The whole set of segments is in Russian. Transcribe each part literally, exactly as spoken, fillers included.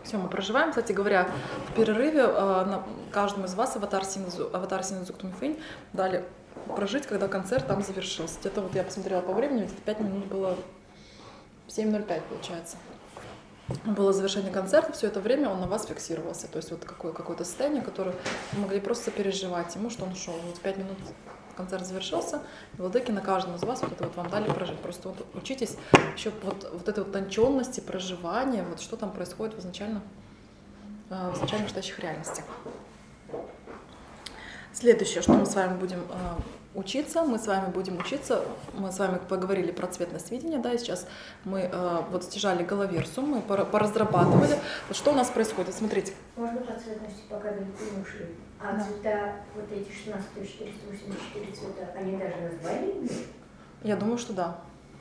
Все, мы проживаем. Кстати говоря, в перерыве э, каждому из вас аватар Синэцзук Тунфэнь дали прожить, когда концерт там завершился. Где-то вот я посмотрела по времени, где-то пять минут было, семь ноль пять получается. Было завершение концерта, все это время он на вас фиксировался. То есть вот какое, какое-то состояние, которое вы могли просто переживать ему, что он ушел. Вот пять минут концерт завершился, и владыки на каждом из вас вот это вот вам дали прожить. Просто вот учитесь еще вот, вот этой вот тонченности проживания, вот что там происходит в изначально, в изначально настоящих реальностях. Следующее, что мы с вами будем э, учиться, мы с вами будем учиться, мы с вами поговорили про цветность видения, да, и сейчас мы э, вот стяжали головерсу, мы поразрабатывали. Вот что у нас происходит, смотрите. Можно по цветности, пока не ушли. А да. Цвета, вот эти шестнадцать тысяч четыреста восемьдесят четыре цвета, они даже назвали имеют? Я думаю, что да.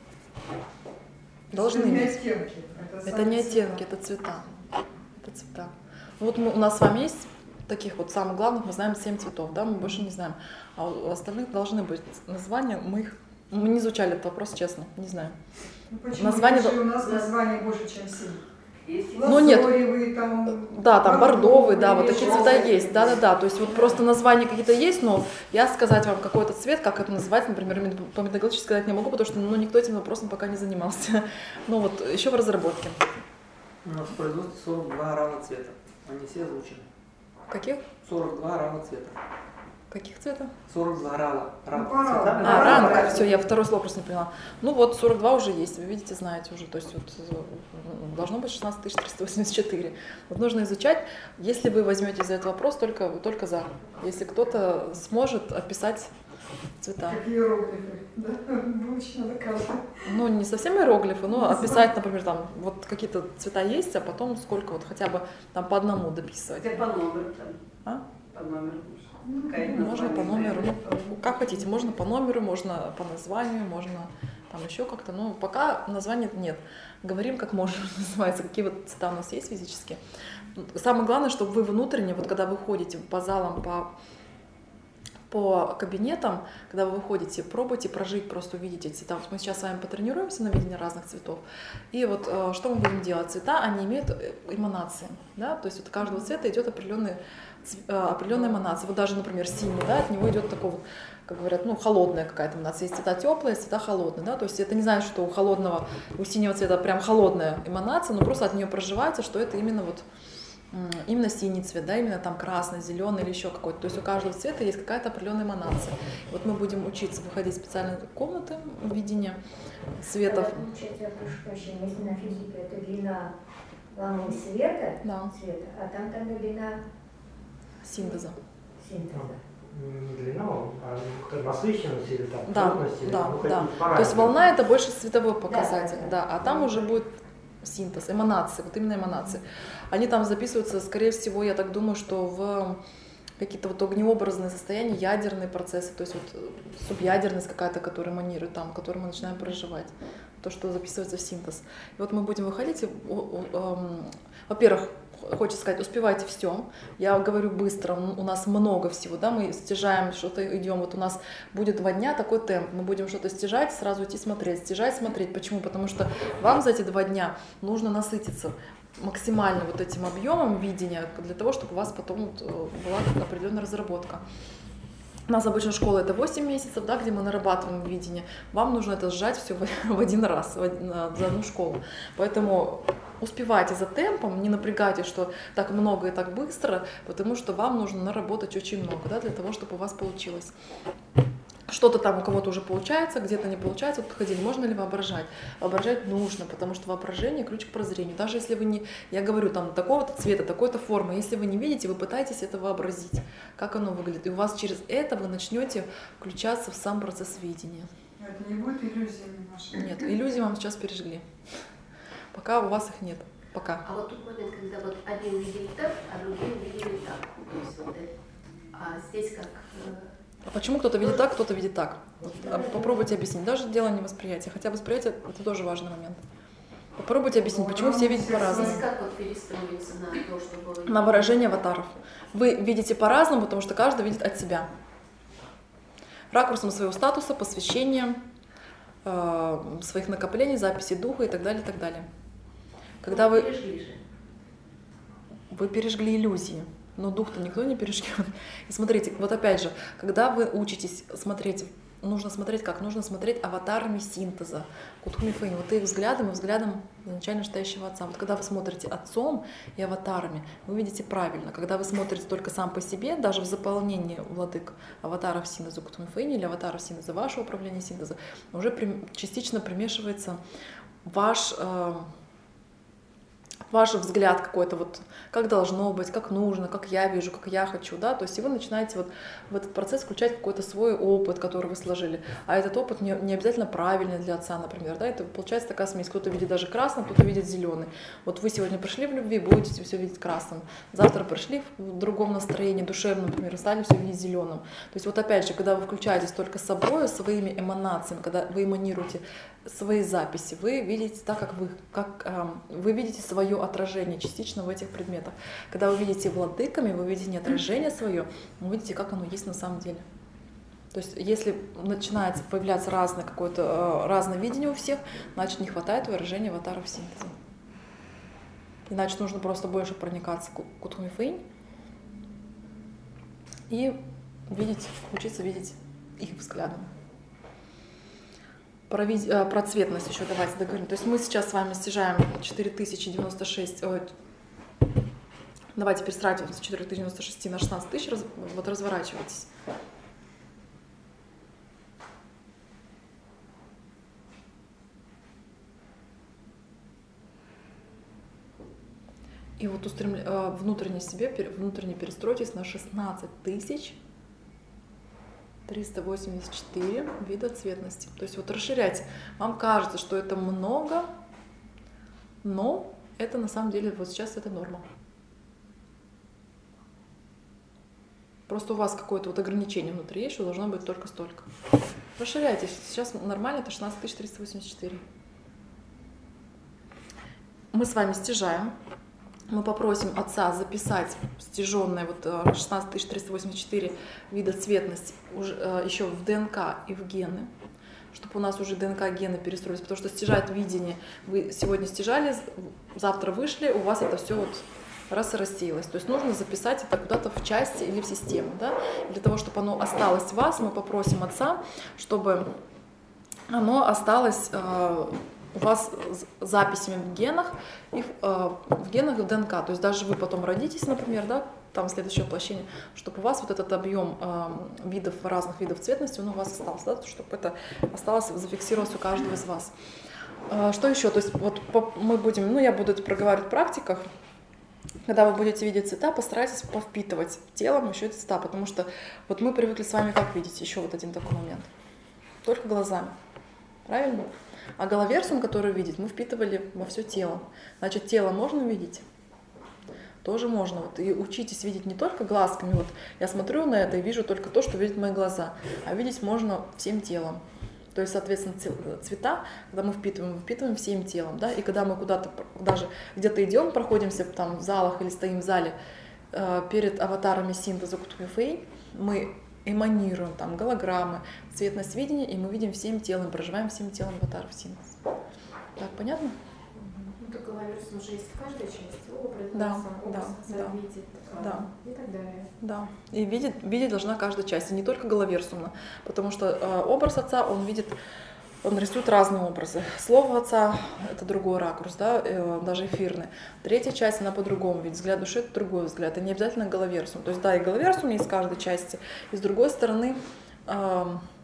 Должны это не иметь. Оттенки. Это, это не оттенки, это цвета. Это цвета. Вот мы, у нас с вами есть таких вот самых главных, мы знаем семь цветов, да, мы больше не знаем. А у остальных должны быть названия, мы их, мы не изучали этот вопрос, честно, не знаем. Ну, почему? Название... У нас названий больше, чем семь. Ну нет, там, да, там бордовый, да, вот такие цвета есть, да-да-да, то есть вот просто названия какие-то есть, но я сказать вам какой-то цвет, как это называть, например, по методологически сказать не могу, потому что ну, никто этим вопросом пока не занимался, но вот еще в разработке. У нас в производстве сорок два равных цвета, они все озвучены. Каких? сорок два равных цвета. Каких цветов? сорок два рала. Ну, а, а ранг, все, я второй слог просто не поняла. Ну вот, сорок два уже есть, вы видите, знаете уже, то есть вот должно быть шестнадцать тысяч триста восемьдесят четыре. Вот нужно изучать, если вы возьмете за этот вопрос, только, только за. Если кто-то сможет описать цвета. Какие иероглифы, да, выучено доказано. Ну, не совсем иероглифы, но описать, например, там, вот какие-то цвета есть, а потом сколько, вот хотя бы там по одному дописывать. Хотя по номеру там. А? По номеру. Можно по номеру, ну, как хотите, можно по номеру, можно по названию, можно там еще как-то, но пока названия нет. Говорим как можем, называется, какие вот цвета у нас есть физически. Самое главное, чтобы вы внутренне, вот когда вы ходите по залам, по, по кабинетам, когда вы выходите, пробуйте прожить, просто увидеть эти цвета. Вот мы сейчас с вами потренируемся на видение разных цветов. И вот что мы будем делать? Цвета, они имеют эманации, да, то есть от каждого цвета идет определенный определенная эманация. Вот даже, например, синий, да, от него идет такой вот, как говорят, ну, холодная какая-то эманация. Есть цвета теплые, есть цвета холодные, да, то есть это не значит, что у холодного, у синего цвета прям холодная эманация, но просто от нее проживается, что это именно вот, именно синий цвет, да, именно там красный, зеленый или еще какой-то. То есть у каждого цвета есть какая-то определенная эманация. Вот мы будем учиться выходить в специальные комнаты видения цветов. Когда, получается, я прошу прощения, если на физике это длина волны света, да. цвета, а там тогда длина синтеза. Синтеза. Не длина, а насыщенность или там да, плотность, или да, ну, да. То есть волна это больше световой показатель, да, да, да. А там уже будет синтез, эманации, вот именно эманации. Они там записываются, скорее всего, я так думаю, что в какие-то вот огнеобразные состояния, ядерные процессы, то есть вот субъядерность какая-то, которая эманирует там, которую мы начинаем проживать, то, что записывается в синтез. И вот мы будем выходить, и, во-первых, хочется сказать, успевайте все. Я говорю быстро, у нас много всего, да, мы стяжаем, что-то идем, вот у нас будет два дня такой темп, мы будем что-то стяжать, сразу идти смотреть, стяжать, смотреть. Почему? Потому что вам за эти два дня нужно насытиться максимально вот этим объемом видения для того, чтобы у вас потом вот была определенная разработка. У нас обычно школа это восемь месяцев, да, где мы нарабатываем видение. Вам нужно это сжать все в один раз, в один, за одну школу. Поэтому успевайте за темпом, не напрягайтесь, что так много и так быстро, потому что вам нужно наработать очень много, да, для того, чтобы у вас получилось. Что-то там у кого-то уже получается, где-то не получается. Вот подходили, можно ли воображать? Воображать нужно, потому что воображение – ключ к прозрению. Даже если вы не, я говорю, там, такого-то цвета, такой-то формы, если вы не видите, вы пытаетесь это вообразить, как оно выглядит. И у вас через это вы начнете включаться в сам процесс видения. Это не будет иллюзиями нашими? Нет, иллюзии вам сейчас пережгли. Пока у вас их нет. Пока. А вот тот момент, когда вот один видели так, а другие видели так. То есть вот это. А здесь как... А почему кто-то видит так, кто-то видит так? Вот, попробуйте объяснить. Даже дело не восприятия, хотя восприятие – это тоже важный момент. Попробуйте объяснить, почему все видят по-разному. Здесь как вот перестроиться на то, чтобы... На выражение аватаров. Вы видите по-разному, потому что каждый видит от себя. Ракурсом своего статуса, посвящения, э, своих накоплений, записи духа и так далее, и так далее. Когда вы... вы пережгли иллюзии, но дух-то никто не пережгет. И смотрите, вот опять же, когда вы учитесь смотреть, нужно смотреть как? Нужно смотреть аватарами синтеза, Кутхуми Фэйни, вот их взглядом и взглядом изначально стоящего отца. Вот когда вы смотрите отцом и аватарами, вы видите правильно. Когда вы смотрите только сам по себе, даже в заполнении владык аватаров синтеза Кутхуми Фэйни или аватаров синтеза вашего управления синтеза, уже при, частично примешивается ваш... Э, ваш взгляд какой-то, вот как должно быть, как нужно, как я вижу, как я хочу, да, то есть и вы начинаете вот в этот процесс включать какой-то свой опыт, который вы сложили, а этот опыт не, не обязательно правильный для отца, например, да, это получается такая смесь, кто-то видит даже красный, кто-то видит зеленый. Вот вы сегодня пришли в любви, будете все видеть красным, завтра пришли в другом настроении, душевном, например, стали все видеть зеленым. То есть вот опять же, когда вы включаетесь только с собой, своими эманациями, когда вы эманируете свои записи, вы видите так, как вы, как э, вы видите свое отражение частично в этих предметах. Когда вы видите владыками, вы видите не отражение свое, вы видите, как оно есть на самом деле. То есть, если начинается появляться разное какое-то э, разное видение у всех, значит, не хватает выражения аватаров синтеза. Иначе нужно просто больше проникаться Кутхуми Фэйни и видеть, учиться видеть их взглядом. Про, вид... про цветность еще давайте договорим. То есть мы сейчас с вами стяжаем четыре тысячи девяносто шесть. Ой, давайте перестраиваем с четыре тысячи девяносто шесть на шестнадцать тысяч. Раз... Вот разворачивайтесь. И вот устремля... внутренне себе, внутренне перестройтесь на шестнадцать тысяч триста восемьдесят четыре вида цветности. То есть вот расширяйте. Вам кажется, что это много, но это на самом деле вот сейчас это норма. Просто у вас какое-то вот ограничение внутри есть, что должно быть только столько. Расширяйтесь. Сейчас нормально, это шестнадцать тысяч триста восемьдесят четыре. Мы с вами стяжаем. Мы попросим отца записать стяженные вот шестнадцать тысяч триста восемьдесят четыре вида цветности уже, еще в ДНК и в гены, чтобы у нас уже ДНК гены перестроились, потому что стяжать видение, вы сегодня стяжали, завтра вышли, у вас это все вот раз и рассеялось. То есть нужно записать это куда-то в части или в систему. Да? Для того, чтобы оно осталось в вас, мы попросим отца, чтобы оно осталось у вас записями в генах и в, э, в генах в ДНК. То есть даже вы потом родитесь, например, да, там следующее воплощение, чтобы у вас вот этот объем э, видов, разных видов цветности, он у вас остался, да, чтобы это осталось, зафиксировалось у каждого из вас. Э, что еще? То есть вот по, мы будем, ну я буду это проговаривать в практиках. Когда вы будете видеть цвета, постарайтесь повпитывать телом еще эти цвета, потому что вот мы привыкли с вами как видеть, еще вот один такой момент, только глазами, правильно? А головерсум, который видеть, мы впитывали во все тело. Значит, тело можно видеть? Тоже можно. Вот, и учитесь видеть не только глазками. Вот я смотрю на это и вижу только то, что видят мои глаза. А видеть можно всем телом. То есть, соответственно, цвета, когда мы впитываем, мы впитываем всем телом. Да? И когда мы куда-то, даже где-то идем, проходимся там в залах или стоим в зале э, перед аватарами синтеза Кутхуми Фэйни, мы эманируем там голограммы, цветность видения, и мы видим всем телом, проживаем всем телом аватаров синтез. Так, понятно? Ну, так головерсум уже есть в каждой части. Образ, да, образ да, да, видит, да. И так далее. Да. И видеть, видеть должна каждая часть, и не только головерсумно, потому что э, образ отца, он видит, он рисует разные образы. Слово отца — это другой ракурс, да, э, даже эфирный. Третья часть, она по-другому видит. Взгляд души — это другой взгляд. И не обязательно головерсум. То есть, да, и головерсум есть в каждой части. И с другой стороны, э,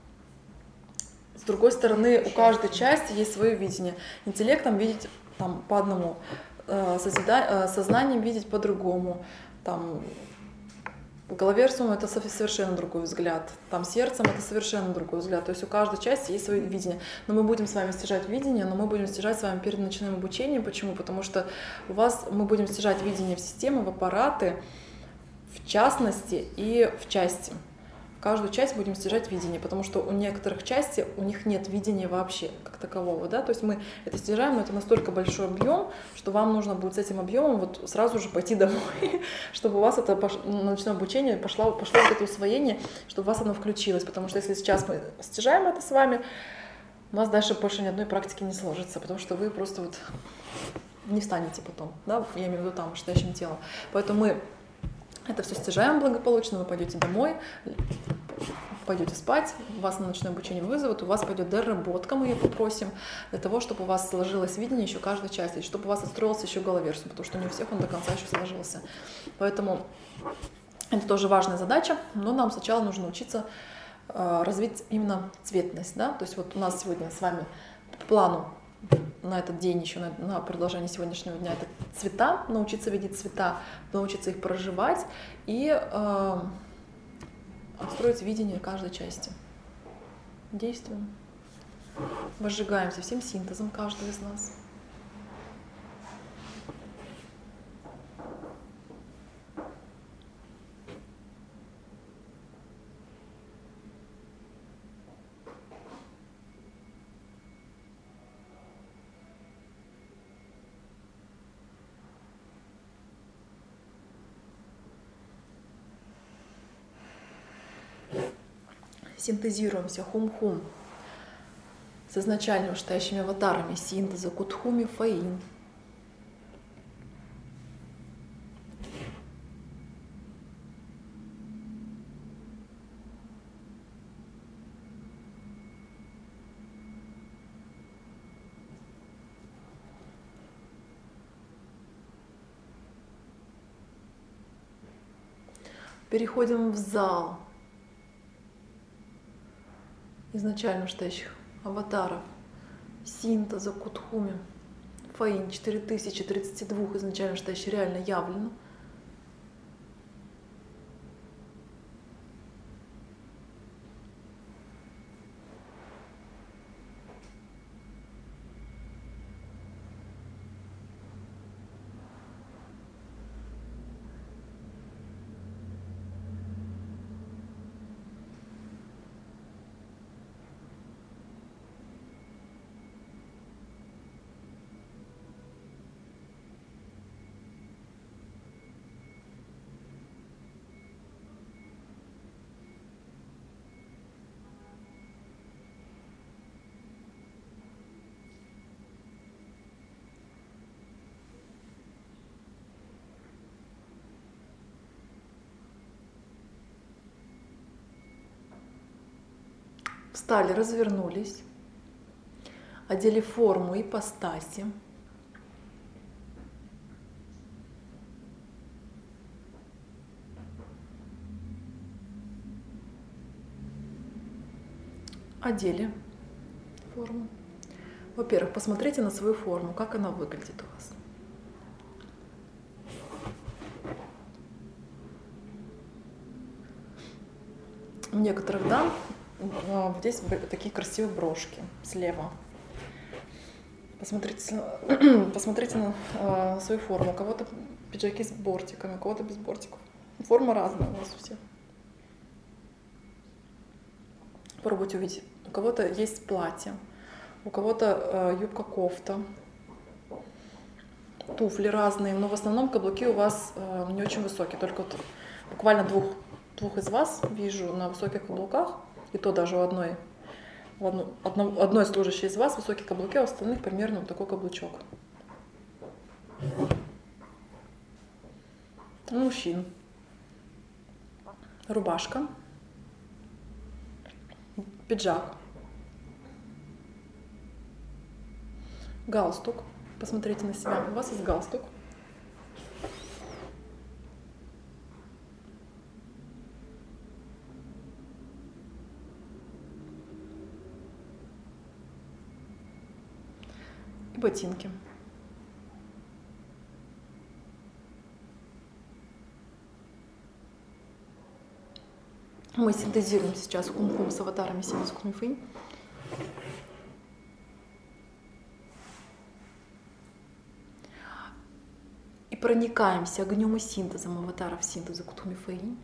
с другой стороны, у каждой части есть свое видение. Интеллектом видеть там по одному, э, созида... э, сознанием видеть по-другому. Там, головерсум — это совершенно другой взгляд, там сердцем — это совершенно другой взгляд, то есть у каждой части есть свое видение. Но мы будем с вами стяжать видение, но мы будем стяжать с вами перед ночным обучением. Почему? Потому что у вас мы будем стяжать видение в системы, в аппараты, в частности и в части. В каждую часть будем стяжать видение, потому что у некоторых частей у них нет видения вообще как такового, да, то есть мы это стяжаем, но это настолько большой объем, что вам нужно будет с этим объемом вот сразу же пойти домой, чтобы у вас это пош... ночное обучение пошло, пошло вот это усвоение, чтобы у вас оно включилось, потому что если сейчас мы стяжаем это с вами, у нас дальше больше ни одной практики не сложится, потому что вы просто вот не встанете потом, да, я имею в виду там, вышестоящим телом. Поэтому мы это все стяжаем благополучно, вы пойдете домой, пойдете спать, вас на ночное обучение вызовут, у вас пойдет доработка, мы ее попросим, для того, чтобы у вас сложилось видение еще каждой части, чтобы у вас отстроился еще головерсум, потому что не у всех он до конца еще сложился. Поэтому это тоже важная задача, но нам сначала нужно учиться э, развить именно цветность, да, то есть вот у нас сегодня с вами по плану на этот день еще, на, на продолжение сегодняшнего дня, это цвета, научиться видеть цвета, научиться их проживать и э, отстроить видение каждой части. Действуем. Возжигаемся всем синтезом каждого из нас. Синтезируемся хум-хум с изначально вышестоящими аватарами синтеза Кутхуми Фаин. Переходим в зал изначально вышестоящих аватаров синтеза Кутхуми Фаин четыре тысячи тридцать два изначально вышестоящих реально явлено. Встали, развернулись, одели форму ипостаси. Одели форму. Во-первых, посмотрите на свою форму, как она выглядит у вас. У некоторых дам здесь такие красивые брошки слева. Посмотрите, посмотрите на э, свою форму. У кого-то пиджаки с бортиками, у кого-то без бортиков. Форма разная у вас у всех. Попробуйте увидеть. У кого-то есть платье, у кого-то э, юбка-кофта, туфли разные, но в основном каблуки у вас э, не очень высокие. Только вот буквально двух, двух из вас вижу на высоких каблуках. И то даже у одной, у одной, одной служащей из вас высокие каблуки, а у остальных примерно вот такой каблучок. У мужчин рубашка, пиджак, галстук. Посмотрите на себя. У вас есть галстук. Ботинки. Мы синтезируем сейчас хум-хум с аватарами синтез Куньфынь. И проникаемся огнем и синтезом аватаров синтеза Куньфынь.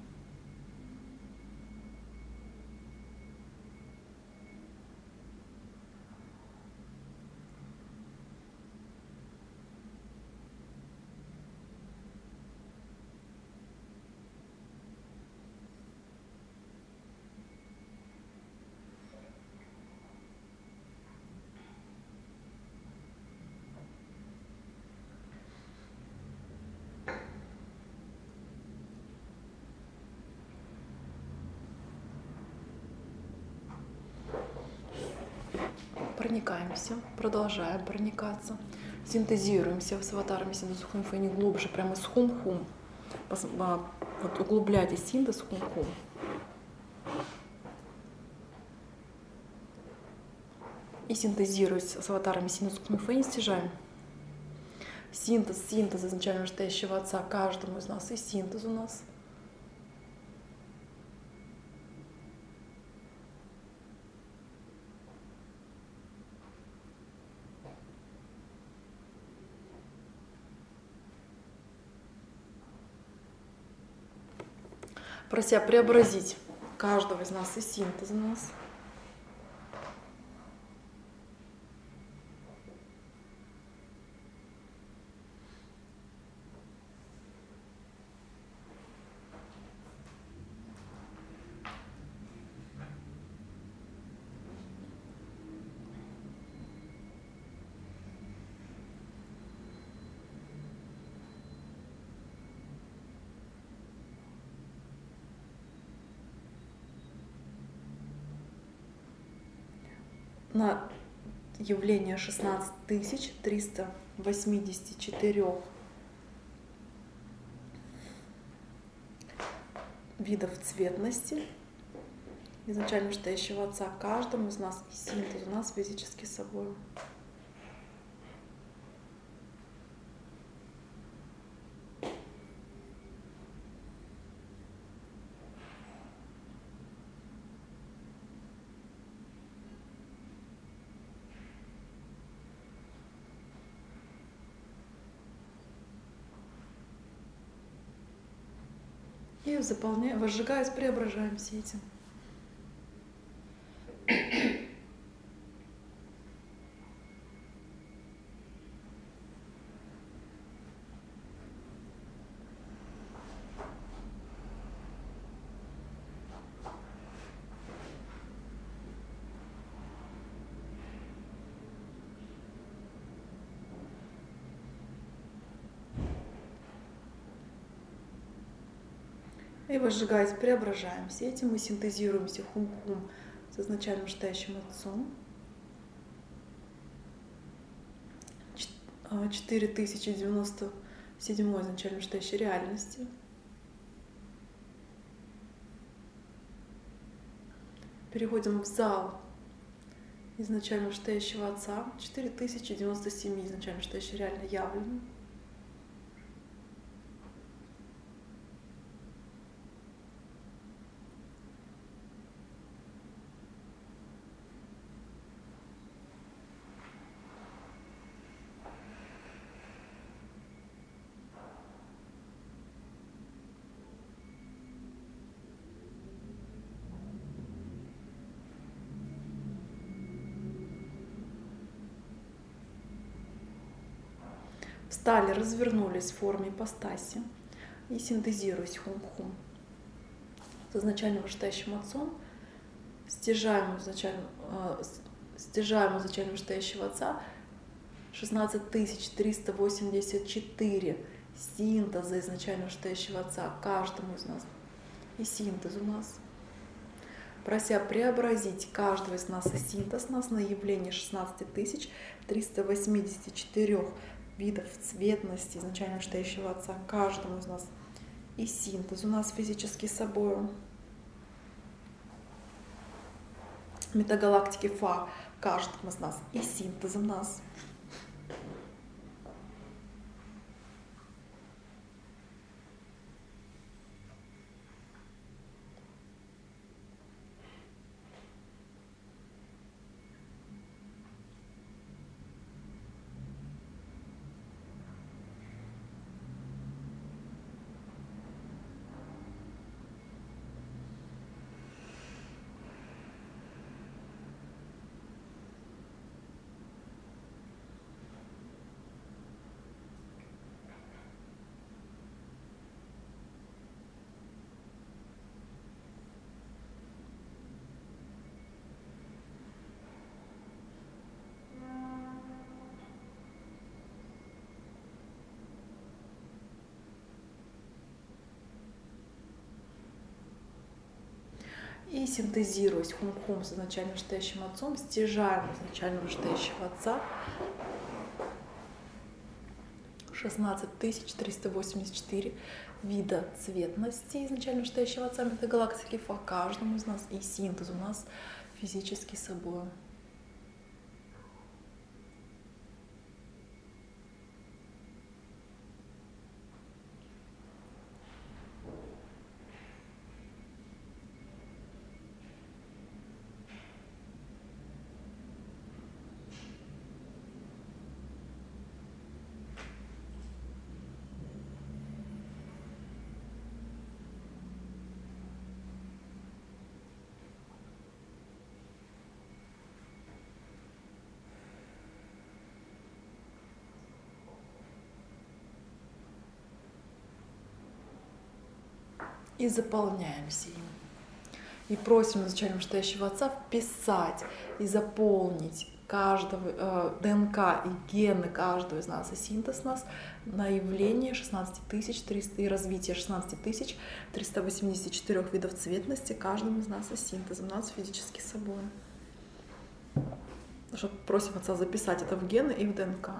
проникаемся, продолжаем проникаться, синтезируемся с аватарами синтез хум-фэни глубже, прямо из хум-хум. Вот углубляйте синтез хум-хум. И синтезируясь с аватарами синтез хум-фэни, стяжаем. Синтез, синтез изначально настоящего Отца каждому из нас, и синтез у нас. Прося преобразить каждого из нас, и синтез у нас. На явление шестнадцать тысяч триста восемьдесят четыре видов цветности изначально настоящего Отца каждому из нас, и синтез у нас физически с собой. И заполняем, возжигаясь, преображаемся этим. И возжигаясь, преображаемся этим, мы синтезируемся хум-хум с изначально настоящим Отцом. четыре тысячи девяносто седьмой изначально настоящей реальности. Переходим в зал изначально настоящего Отца. четыре тысячи девяносто семь изначально настоящей реально явлены. Встали, развернулись в форме ипостаси и синтезируясь хум-хум с изначально вышестоящим Отцом, стяжаем изначально, э, стяжаем изначально вышестоящего Отца шестнадцать тысяч триста восемьдесят четыре синтеза изначально вышестоящего Отца каждому из нас, и синтез у нас. Прося преобразить каждого из нас и синтез нас на явление шестнадцать тысяч триста восемьдесят четыре видов цветности изначально настоящего Отца каждому из нас, и синтез у нас физически с собой. Метагалактики Фа каждому из нас, и синтез у нас. синтезируясь хум-хум с изначально вышестоящим отцом, стяжаем изначально вышестоящего отца шестнадцать тысяч триста восемьдесят четыре вида цветности изначально вышестоящего отца метагалактики по каждому из нас, и синтез у нас физически собой. И заполняемся им. И просим изначально вышестоящего отца вписать и заполнить каждого э, ДНК и гены каждого из нас, и синтез нас на явление шестнадцать тысяч триста и развитие шестнадцать тысяч триста восемьдесят четыре видов цветности каждым из нас, и синтезом нас физически собой. Что просим отца записать это в гены и в ДНК.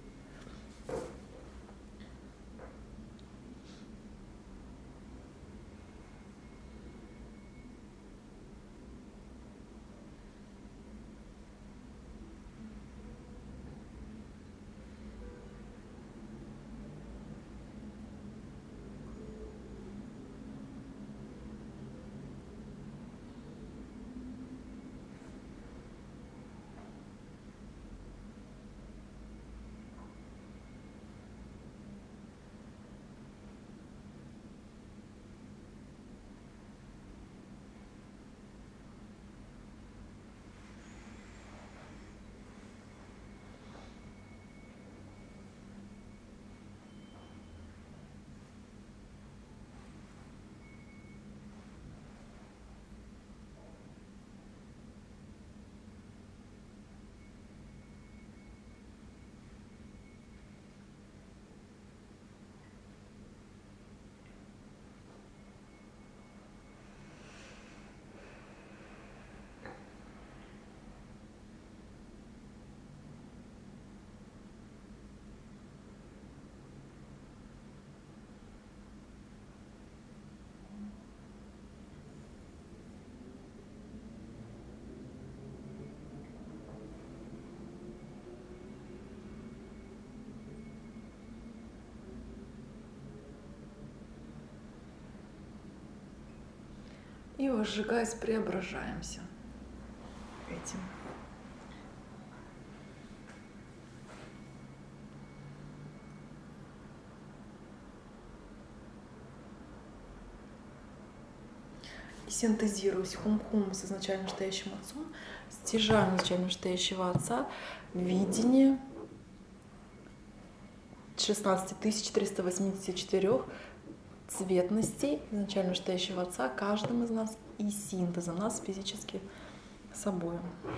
И возжигаясь, преображаемся этим. И синтезируясь хум-хум с изначально вышестоящим отцом, стяжаем изначально вышестоящего отца видение шестнадцать тысяч триста восемьдесят четыре цветностей изначально вышестоящего отца каждым из нас, и синтезом нас физически собой.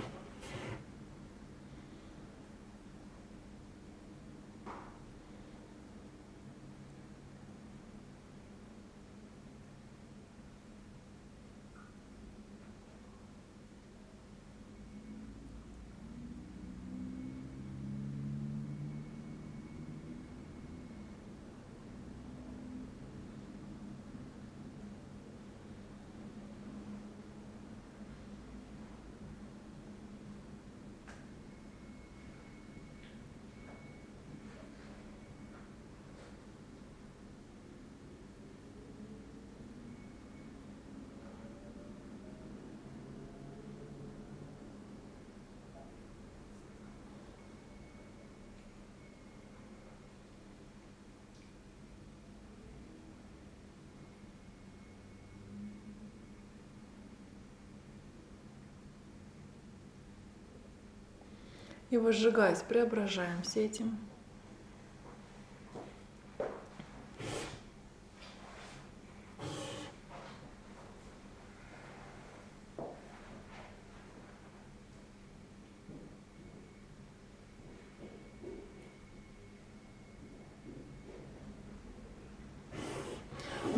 И возжигаясь, преображаемся этим.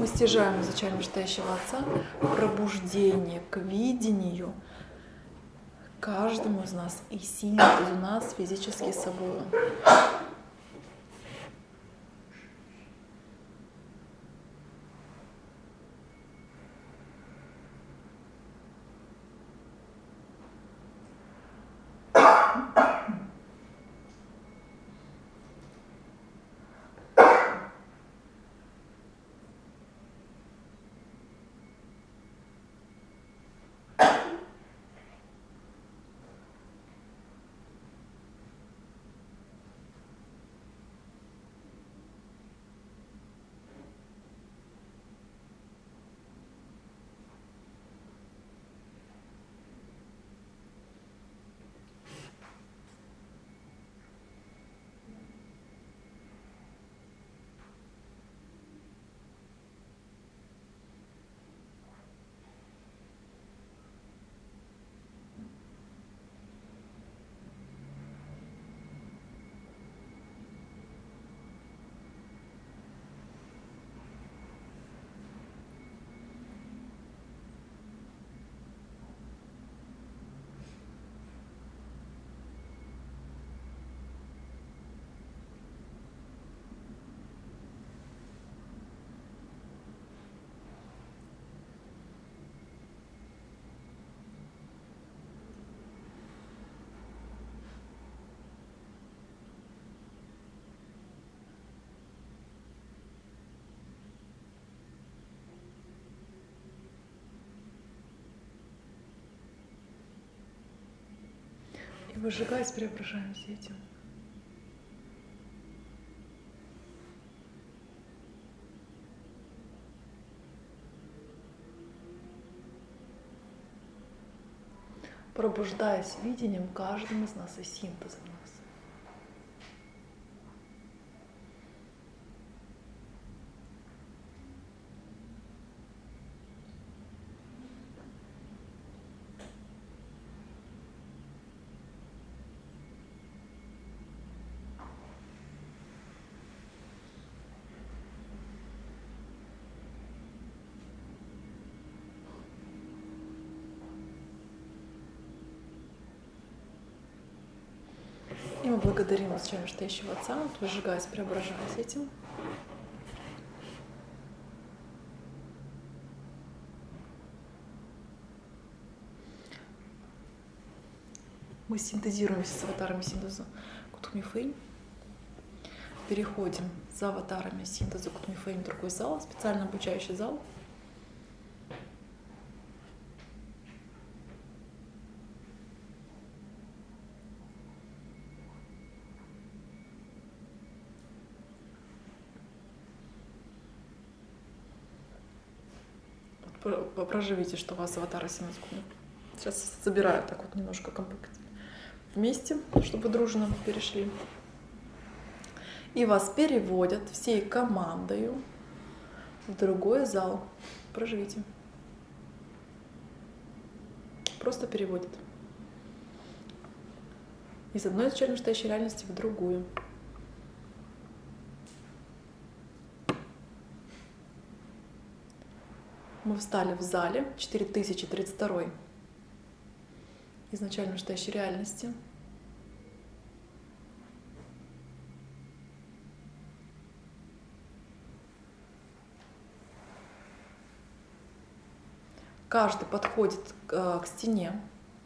Мы стяжаем изначально вышестоящего Отца пробуждение к видению каждому из нас и синтезу нас физически с собой. И выжигаясь, преображаемся этим. Пробуждаясь видением каждым из нас и синтезом нас. И мы благодарим изначально вышестоящего Отца, вот выжигаясь, преображаясь этим. Мы синтезируемся с аватарами синтеза Кутумифэй. Переходим за аватарами синтеза Кутумифэй в другой зал, специально обучающий зал. Проживите, что у вас аватары синтеза Кутумифэй. Сейчас собираю так вот немножко компакт вместе, чтобы дружно перешли. И вас переводят всей командою в другой зал. Проживите. Просто переводят. Из одной изначально вышестоящей реальности в другую. Мы встали в зале четыре тысячи тридцать два изначально вышестоящей реальности. Каждый подходит к, к стене.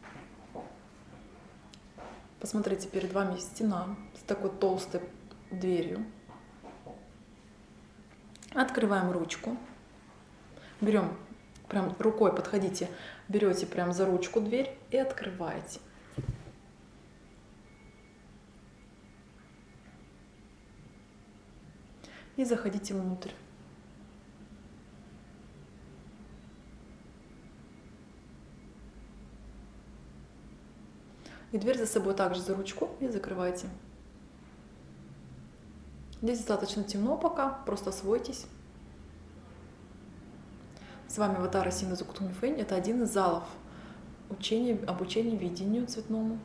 Посмотрите, перед вами стена с такой толстой дверью. Открываем ручку. Берем, прям рукой подходите, берете прям за ручку дверь и открываете. И заходите внутрь. И дверь за собой также за ручку и закрывайте. Здесь достаточно темно пока, просто освойтесь. С вами аватары синтеза Кутумифэй. Это один из залов учения, обучения видению цветному.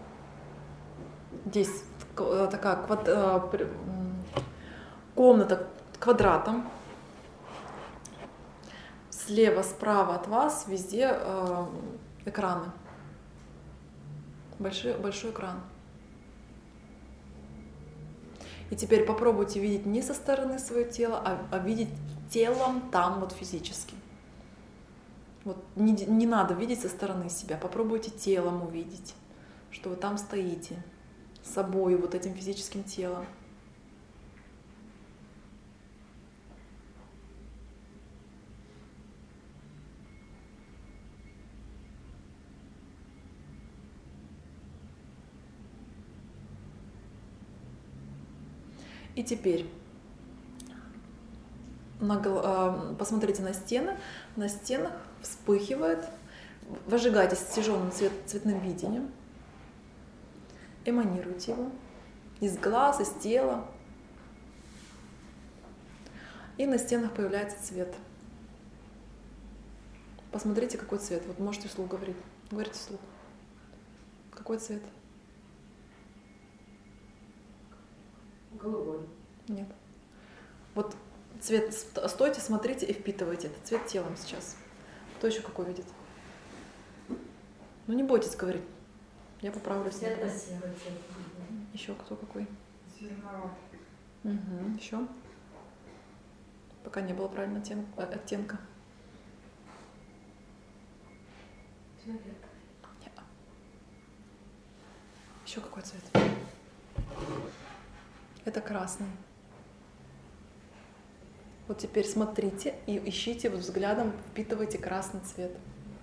Здесь такая квад... комната квадратом. слева, справа от вас везде э, экраны. Большой, большой экран. И теперь попробуйте видеть не со стороны свое тело, а, а видеть телом там вот физически. Вот не, не надо видеть со стороны себя, попробуйте телом увидеть, что вы там стоите, с собой, вот этим физическим телом. И теперь на, э, посмотрите на стены. На стенах вспыхивает, выжигайте с тяжелым цвет, цветным видением, эманируйте его из глаз, из тела. И на стенах появляется цвет. Посмотрите, какой цвет. Вот можете вслух говорить. Говорите вслух. Какой цвет? Голубой. Нет. Вот цвет, стойте, смотрите и впитывайте этот цвет телом сейчас. Кто еще какой видит? Ну не бойтесь говорить. Я поправлю все. Светло-серый цвет. Еще кто какой? Зеленоватый. Угу. Еще? Пока не было правильного оттен- оттенка. Фиолетовый. Еще какой цвет? Это красный. Вот теперь смотрите и ищите вот взглядом, впитывайте красный цвет.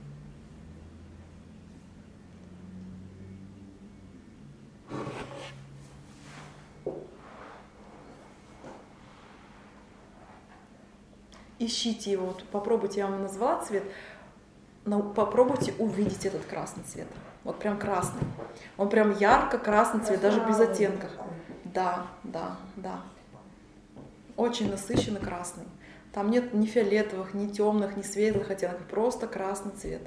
Ищите его, вот попробуйте, я вам назвала цвет, но попробуйте увидеть этот красный цвет. Вот прям красный. Он прям ярко-красный цвет, даже без оттенков. Да, да, да. Очень насыщенный красный. Там нет ни фиолетовых, ни темных, ни светлых оттенков, просто красный цвет.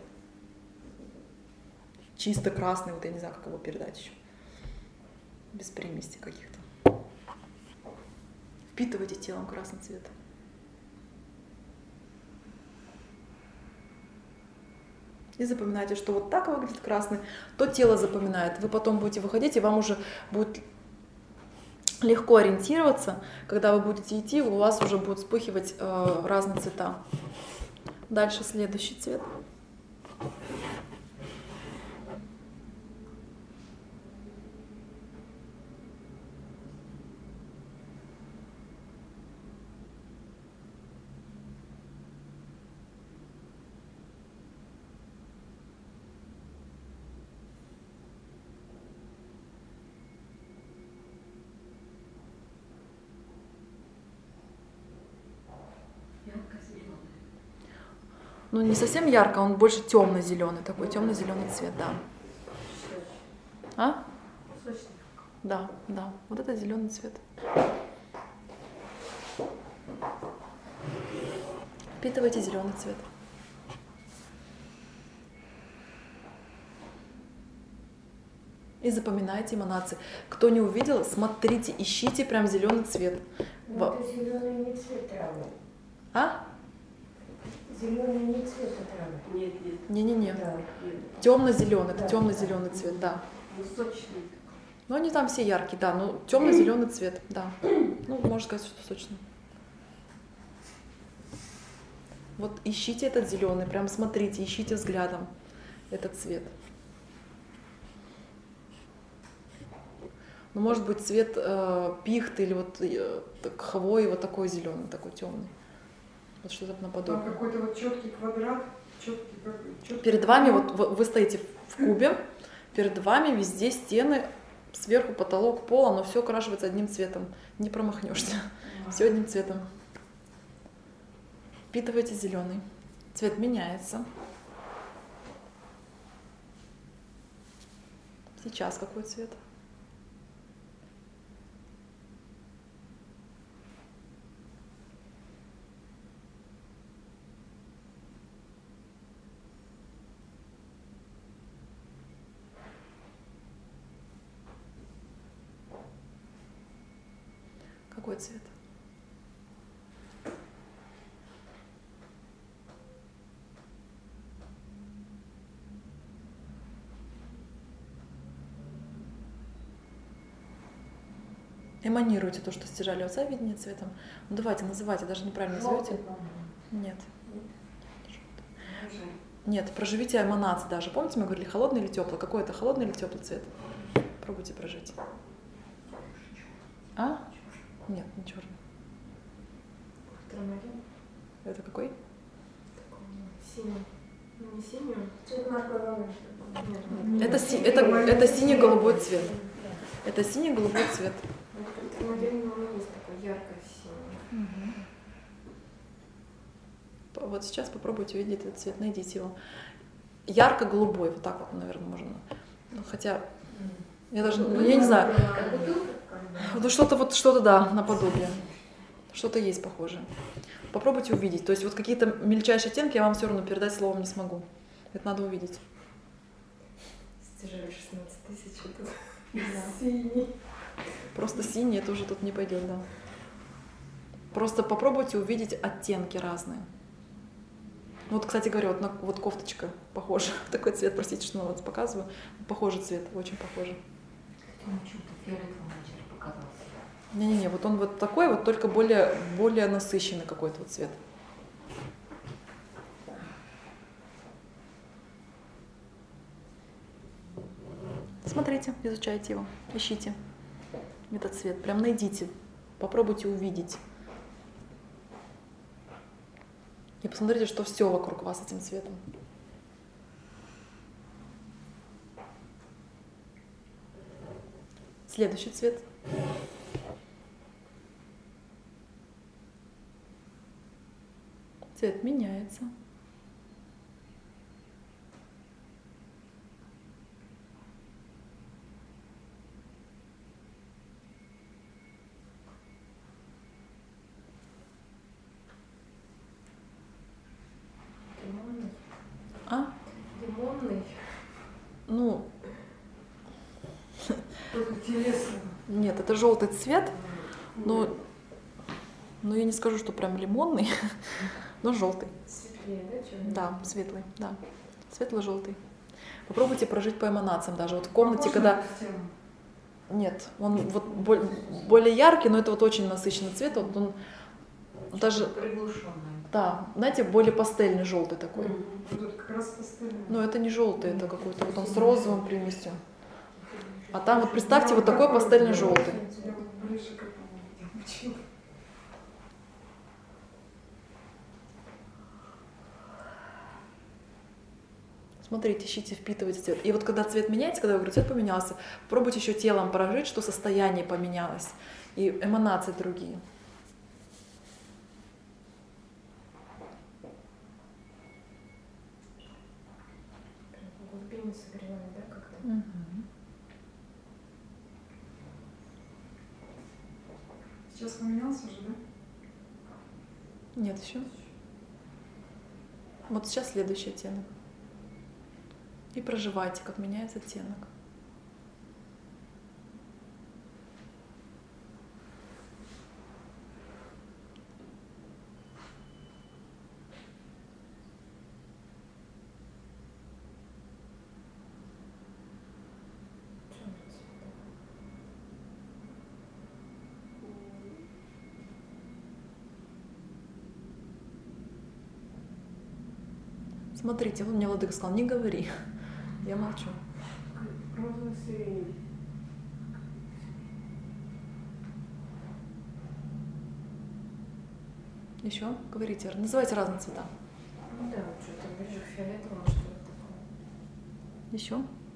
Чисто красный, вот я не знаю, как его передать еще. Без примесей каких-то. Впитывайте телом красный цвет. И запоминайте, что вот так выглядит красный, то тело запоминает. Вы потом будете выходить, и вам уже будет легко ориентироваться. Когда вы будете идти, у вас уже будут вспыхивать э, разные цвета. Дальше следующий цвет. Ярко-зеленый. Ну, не совсем ярко, он больше темно-зеленый, такой темно-зеленый цвет, да. А? Сочный. Да, да. Вот это зеленый цвет. Впитывайте зеленый цвет. И запоминайте эманации. Кто не увидел, смотрите, ищите прям зеленый цвет. Ну, это зеленый не цвет травы. А? Зеленый не цвет травы. Нет, нет. Не-не-не. Да. Нет. Темно-зеленый, это Да. темно-зеленый цвет, да. Ну, сочный. Ну, они там все яркие, да, ну, темно-зеленый цвет, да. Ну, можно сказать, что сочный. Вот ищите этот зеленый, прям смотрите, ищите взглядом этот цвет. Ну, может быть, цвет э, пихты или вот э, хвои, вот такой зеленый, такой темный. Вот что-то Там наподобие. какой-то вот четкий квадрат, четкий, четкий Перед вами, вот вы, вы стоите в кубе, перед вами везде стены, сверху потолок, пол, оно все окрашивается одним цветом. Не промахнешься. Все одним цветом. Впитывайте зеленый. Цвет меняется. Сейчас какой цвет? Какой цвет? Эманируете то, что стяжали отца, видение цветом. Ну давайте, называйте, даже неправильно назовете. Желтый, по-моему. Нет. Нет, проживите эманации даже. Помните, мы говорили, холодный или теплый? Какой это, холодный или теплый цвет? Пробуйте прожить. А? Нет, не черный. Ультрамарин. Это какой? Такой, синий. Ну, не синий. Цвет морской волны, что ли? Нет, Это, си- это, это синий-голубой цвет. Это синий-голубой цвет. Ультрамарин, он есть такой ярко-синий. П- Вот сейчас попробуйте увидеть этот цвет, найдите его. Ярко-голубой, вот так вот, наверное, можно. Ну, хотя, я даже, ну, я не знаю, Как бутылка? ну что-то вот, что-то, да, наподобие. Что-то есть похожее. Попробуйте увидеть. То есть вот какие-то мельчайшие оттенки я вам все равно передать словом не смогу. Это надо увидеть. Стяжали шестнадцать тысяч. Это Да. синий. Просто синий, это уже тут не пойдет, да. Просто попробуйте увидеть оттенки разные. Ну вот, кстати говоря, вот, на- вот кофточка похожа. Такой цвет, простите, что вот показываю. Похожий цвет, очень похожий. Ну, что-то фиолетовый вначале показался. Не-не-не, вот он вот такой, вот только более, более насыщенный какой-то вот цвет. Смотрите, изучайте его, ищите этот цвет, прям найдите, попробуйте увидеть. И посмотрите, что все вокруг вас этим цветом. Следующий цвет. Цвет меняется. Лимонный. А? Лимонный. Ну, Только телесно. нет, это желтый цвет, но, но я не скажу, что прям лимонный, но желтый. Светлее, да, чем? Да, светлый, да. Светло-желтый. Попробуйте прожить по эманациям даже. Вот в комнате, Похож когда... на стену? Нет, он вот боль- более яркий, но это вот очень насыщенный цвет. Вот он даже, Приглушенная. да, знаете, более пастельный желтый такой. Вот тут как раз пастельный. Но это не желтый, это какой-то вот он с розовым примесью. А там вот представьте вот такой пастельный желтый. Я вот ближе к этому видела. Смотрите, ищите, впитывайте цвет. И вот когда цвет меняется, когда я говорю, цвет поменялся, пробуйте еще телом прожить, что состояние поменялось. И эманации другие. Прям в глубине согревает, да, как-то? Сейчас поменялся уже, да? Нет, еще. Вот сейчас следующий оттенок. И проживайте, как меняется оттенок. Черный цвет. Смотрите, вот мне Владыка сказал, не говори. Я молчу. Розовый. Еще говорите, называйте разные цвета. Ну да, вот что-то ближе к фиолетовому, что ли, такое. Еще.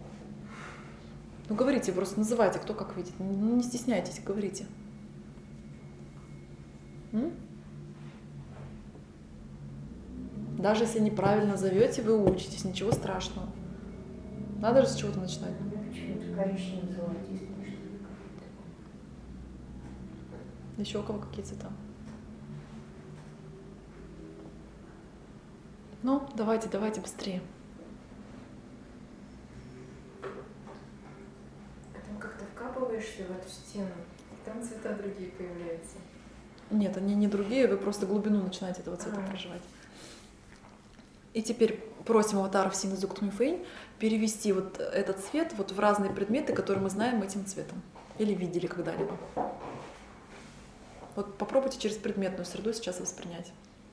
Ну говорите, просто называйте, кто как видит. Не, не стесняйтесь, говорите. М? Даже если неправильно зовете, вы учитесь, ничего страшного. Надо же с чего-то начинать. Почему-то коричнево-золотистый, что ли. Еще у кого какие цвета? Ну, давайте, давайте быстрее. А там как-то вкапываешься в эту стену, и там цвета другие появляются. Нет, они не другие, вы просто глубину начинаете этого цвета Ага. проживать. И теперь просим аватаров Синезук Тмифейн перевести вот этот цвет вот в разные предметы, которые мы знаем этим цветом или видели когда-либо. Вот попробуйте через предметную среду сейчас воспринять.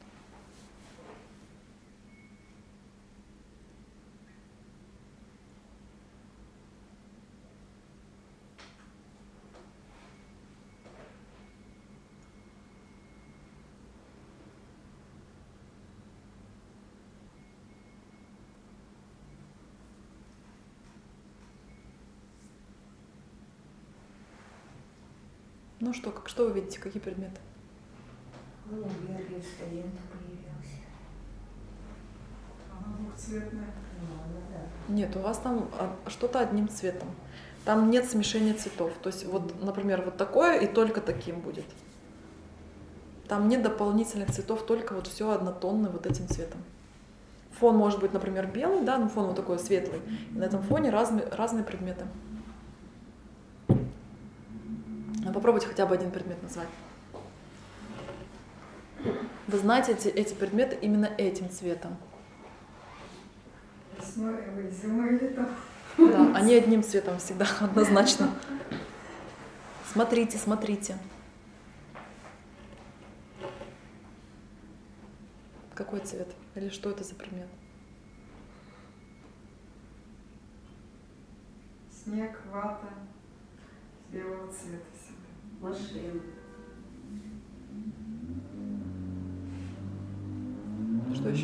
Ну что, как, что вы видите, какие предметы? Ну, Георгиев студент появился. Она двухцветная. Ну, ладно, да. Нет, у вас там а, что-то одним цветом. Там нет смешения цветов. То есть, вот, например, вот такое и только таким будет. Там нет дополнительных цветов, только вот все однотонное вот этим цветом. Фон может быть, например, белый, да, но фон вот такой светлый. И на этом фоне разные, разные предметы. Попробуйте хотя бы один предмет назвать. Вы знаете эти, эти предметы именно этим цветом. Весной, зимой, летом. Да, они одним цветом всегда, однозначно. Смотрите, смотрите. Какой цвет? Или что это за предмет? Снег, вата, белого цвета всегда. Машина. Что еще?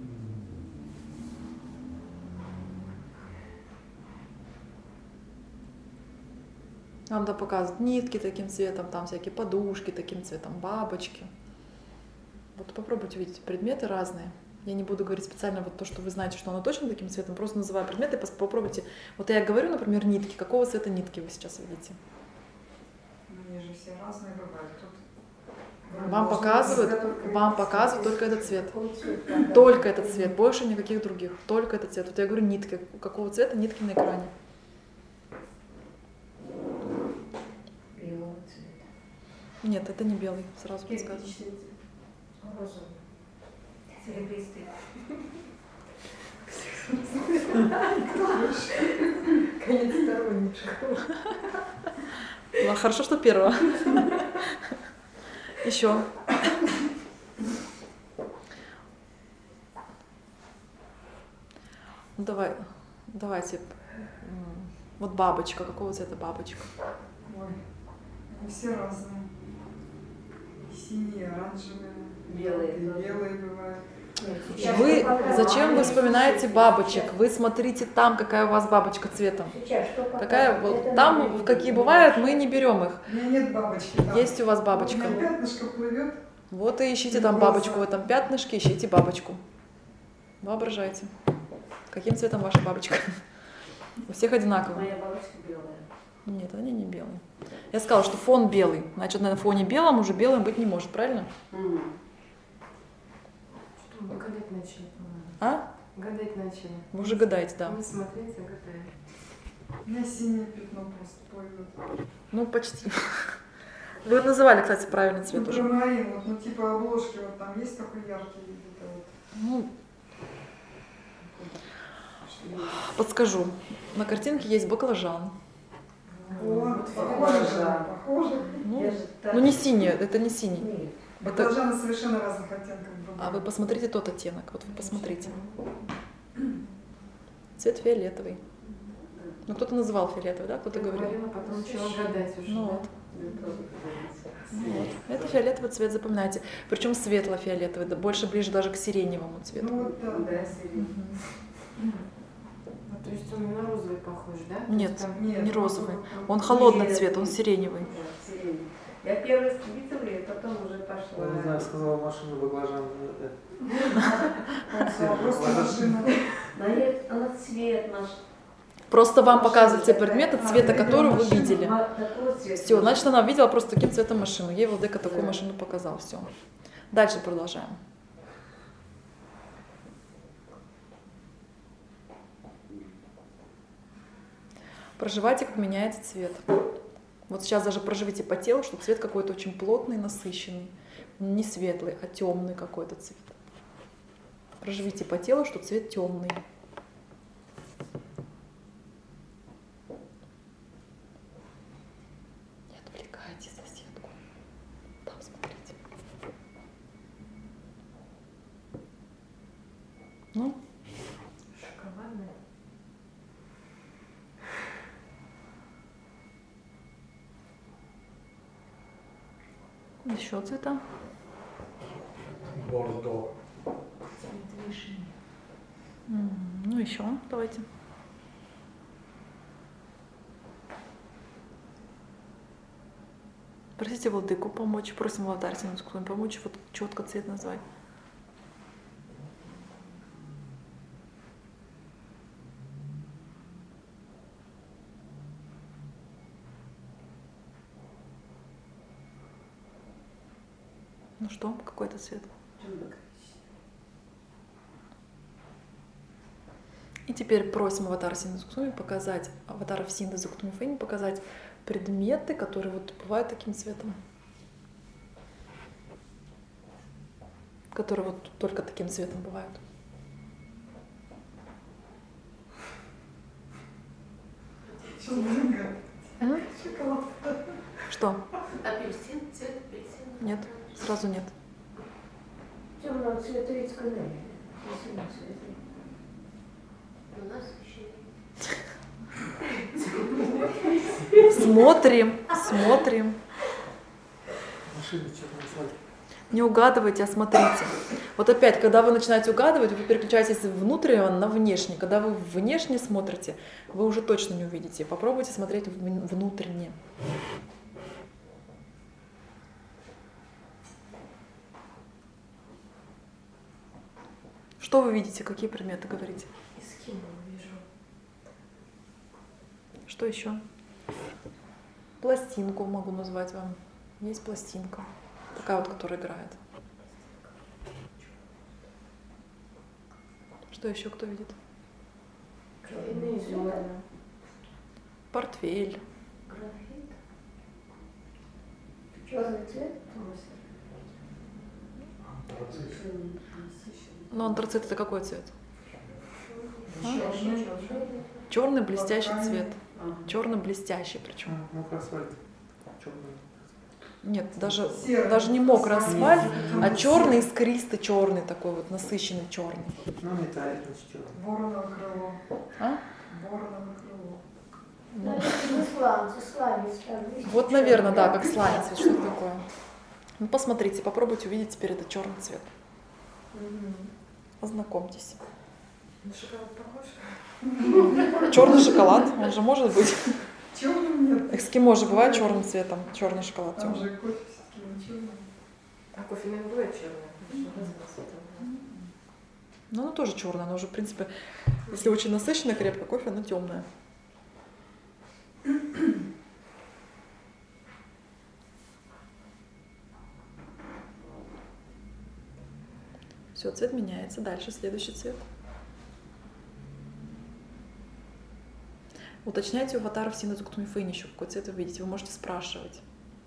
Нам там показывают нитки таким цветом, там всякие подушки таким цветом, бабочки. Вот попробуйте увидеть предметы разные. Я не буду говорить специально вот то, что вы знаете, что оно точно таким цветом, просто называю предметы, попробуйте. Вот я говорю, например, нитки. Какого цвета нитки вы сейчас видите? Ну, они же все разные бывают. Тут Вам должны показывают, быть только вам этот показывают цвет. только этот цвет. Какой цвет там? Только этот цвет, больше никаких других. Только этот цвет. Вот я говорю нитки. Какого цвета нитки на экране? Белого цвета. Нет, это не белый, сразу подсказываю. Кирпичный цвет. Розовый. Серебристый. Конец сторонничек. Ну, хорошо, что первого. Еще. Ну, давай, давайте. М, Вот бабочка. Какого цвета бабочка? Ой, они все разные. И синие, оранжевые, Белые и тоже. белые бывают. Нет, сейчас Вы что показывают? зачем вы вспоминаете бабочек? Вы смотрите там, какая у вас бабочка цветом. Сейчас что Какая показывают? вот Это там надо какие видеть. бывают, мы не берем их. У меня нет бабочки там. Есть у вас У бабочка. меня пятнышко плывет. Вот и ищите там бабочку в этом пятнышке, ищите бабочку. Воображайте. Каким цветом ваша бабочка? У всех одинаково. Моя бабочка белая. Нет, они не белые. Я сказала, что фон белый. Значит, на фоне белом уже белым быть не может, правильно? М. Что мы гадать начали, по-моему. А? Гадать начали. Вы уже гадаете, да. Не смотреть, а гадаем. У меня синее пятно просто плывет. Ну, почти. Вы называли, кстати, правильный цвет Ну, уже. промаин, вот, ну типа обложки, вот там есть такой яркий где-то вот. Ну, подскажу. На картинке есть баклажан. О, похоже же, похоже. Ну, Я же так- ну не синий, это не синий. Нет. Это... Баклажаны совершенно разных оттенков. А вы посмотрите тот оттенок. Вот вы посмотрите. Цвет фиолетовый. Ну, кто-то называл фиолетовый, да? Кто-то Ты говорил. говорила, потом начала гадать уже. Ну да? вот. Я тоже гадаю. Ну вот. Это фиолетовый цвет, запоминайте. Причем светло-фиолетовый, да, больше ближе даже к сиреневому цвету. Ну вот да. Да, синий. Мгм. Ну, то есть он на розовый похож, да? То Нет, есть там- нет, не розовый. он- Он холодный Нет. цвет, он сиреневый. Да, сиреневый. Я первый раз видела, и потом уже пошла. Я не знаю, сказала машина баклажан. э, Он сказал, просто машина. Да нет, она цвет наш. Просто вам показывают те предметы, А, цвета видела которого вы машину, видели. Ма- такой цвет. Все, значит, она видела просто таким цветом машину. Ей Владыка такую Да. машину показал. Все. Дальше продолжаем. Проживайте, как меняется цвет. Вот сейчас даже проживите по телу, что цвет какой-то очень плотный, насыщенный. Не светлый, а темный какой-то цвет. Проживите по телу, что цвет темный. Не отвлекайте соседку. Там Ну, Шоколадная. еще цвета. Бордо. Цвет вишни. М, Ну, еще давайте. Просите владыку помочь, просим алтарь Синусклон помочь, вот четко цвет назвать. Ну что, какой это цвет? И теперь просим аватара Синдзуксуми показать, аватара в Синдзуксуми показать предметы, которые вот бывают таким цветом. Которые вот только таким цветом бывают. М? Что? Апельсин, цвет апельсина. Нет, сразу нет. Темного цвета ведь канали. Красивого цвета. У нас еще Смотрим, смотрим. Машины черный асфальт. Не угадывайте, а смотрите. Вот опять, когда вы начинаете угадывать, вы переключаетесь с внутреннего на внешний. Когда вы внешне смотрите, вы уже точно не увидите. Попробуйте смотреть в- внутренне. Что вы видите? Какие предметы говорите? Эскимо вижу. Что еще? Пластинку могу назвать вам. Есть пластинка. Такая вот, которая играет. Что еще кто видит? Черный зерна. Портфель. Графит. Черный цвет. Антрацит. Ну, антрацит это какой цвет? Черный. Черный блестящий цвет. Черный блестящий причем. А, мокрый асфальт. Черный. Нет, даже, даже не мокрый асфальт, а черный искристый черный такой вот насыщенный черный. Ну, металлик, значит, черный. Вороново крыло. А? Вороново крыло. Ну, это не сланцы, сланец там. есть Вот, черный. наверное, да, как сланец, вот что-то такое. Ну, посмотрите, попробуйте увидеть теперь это черный цвет. Мгм. Ознакомьтесь. На шоколад похож? Черный шоколад, он же может быть. Черным нет. Эскимо же бывает черным цветом, черный шоколад Там темный. же кофе все-таки не черный. А кофе не бывает черный. Ну, оно тоже черное, оно уже, в принципе, если очень насыщенное крепкое кофе, оно темное. Все, цвет меняется. Дальше следующий цвет. Уточняйте у аватаров Синэцуктумифейни еще, какой цвет вы видите. Вы можете спрашивать.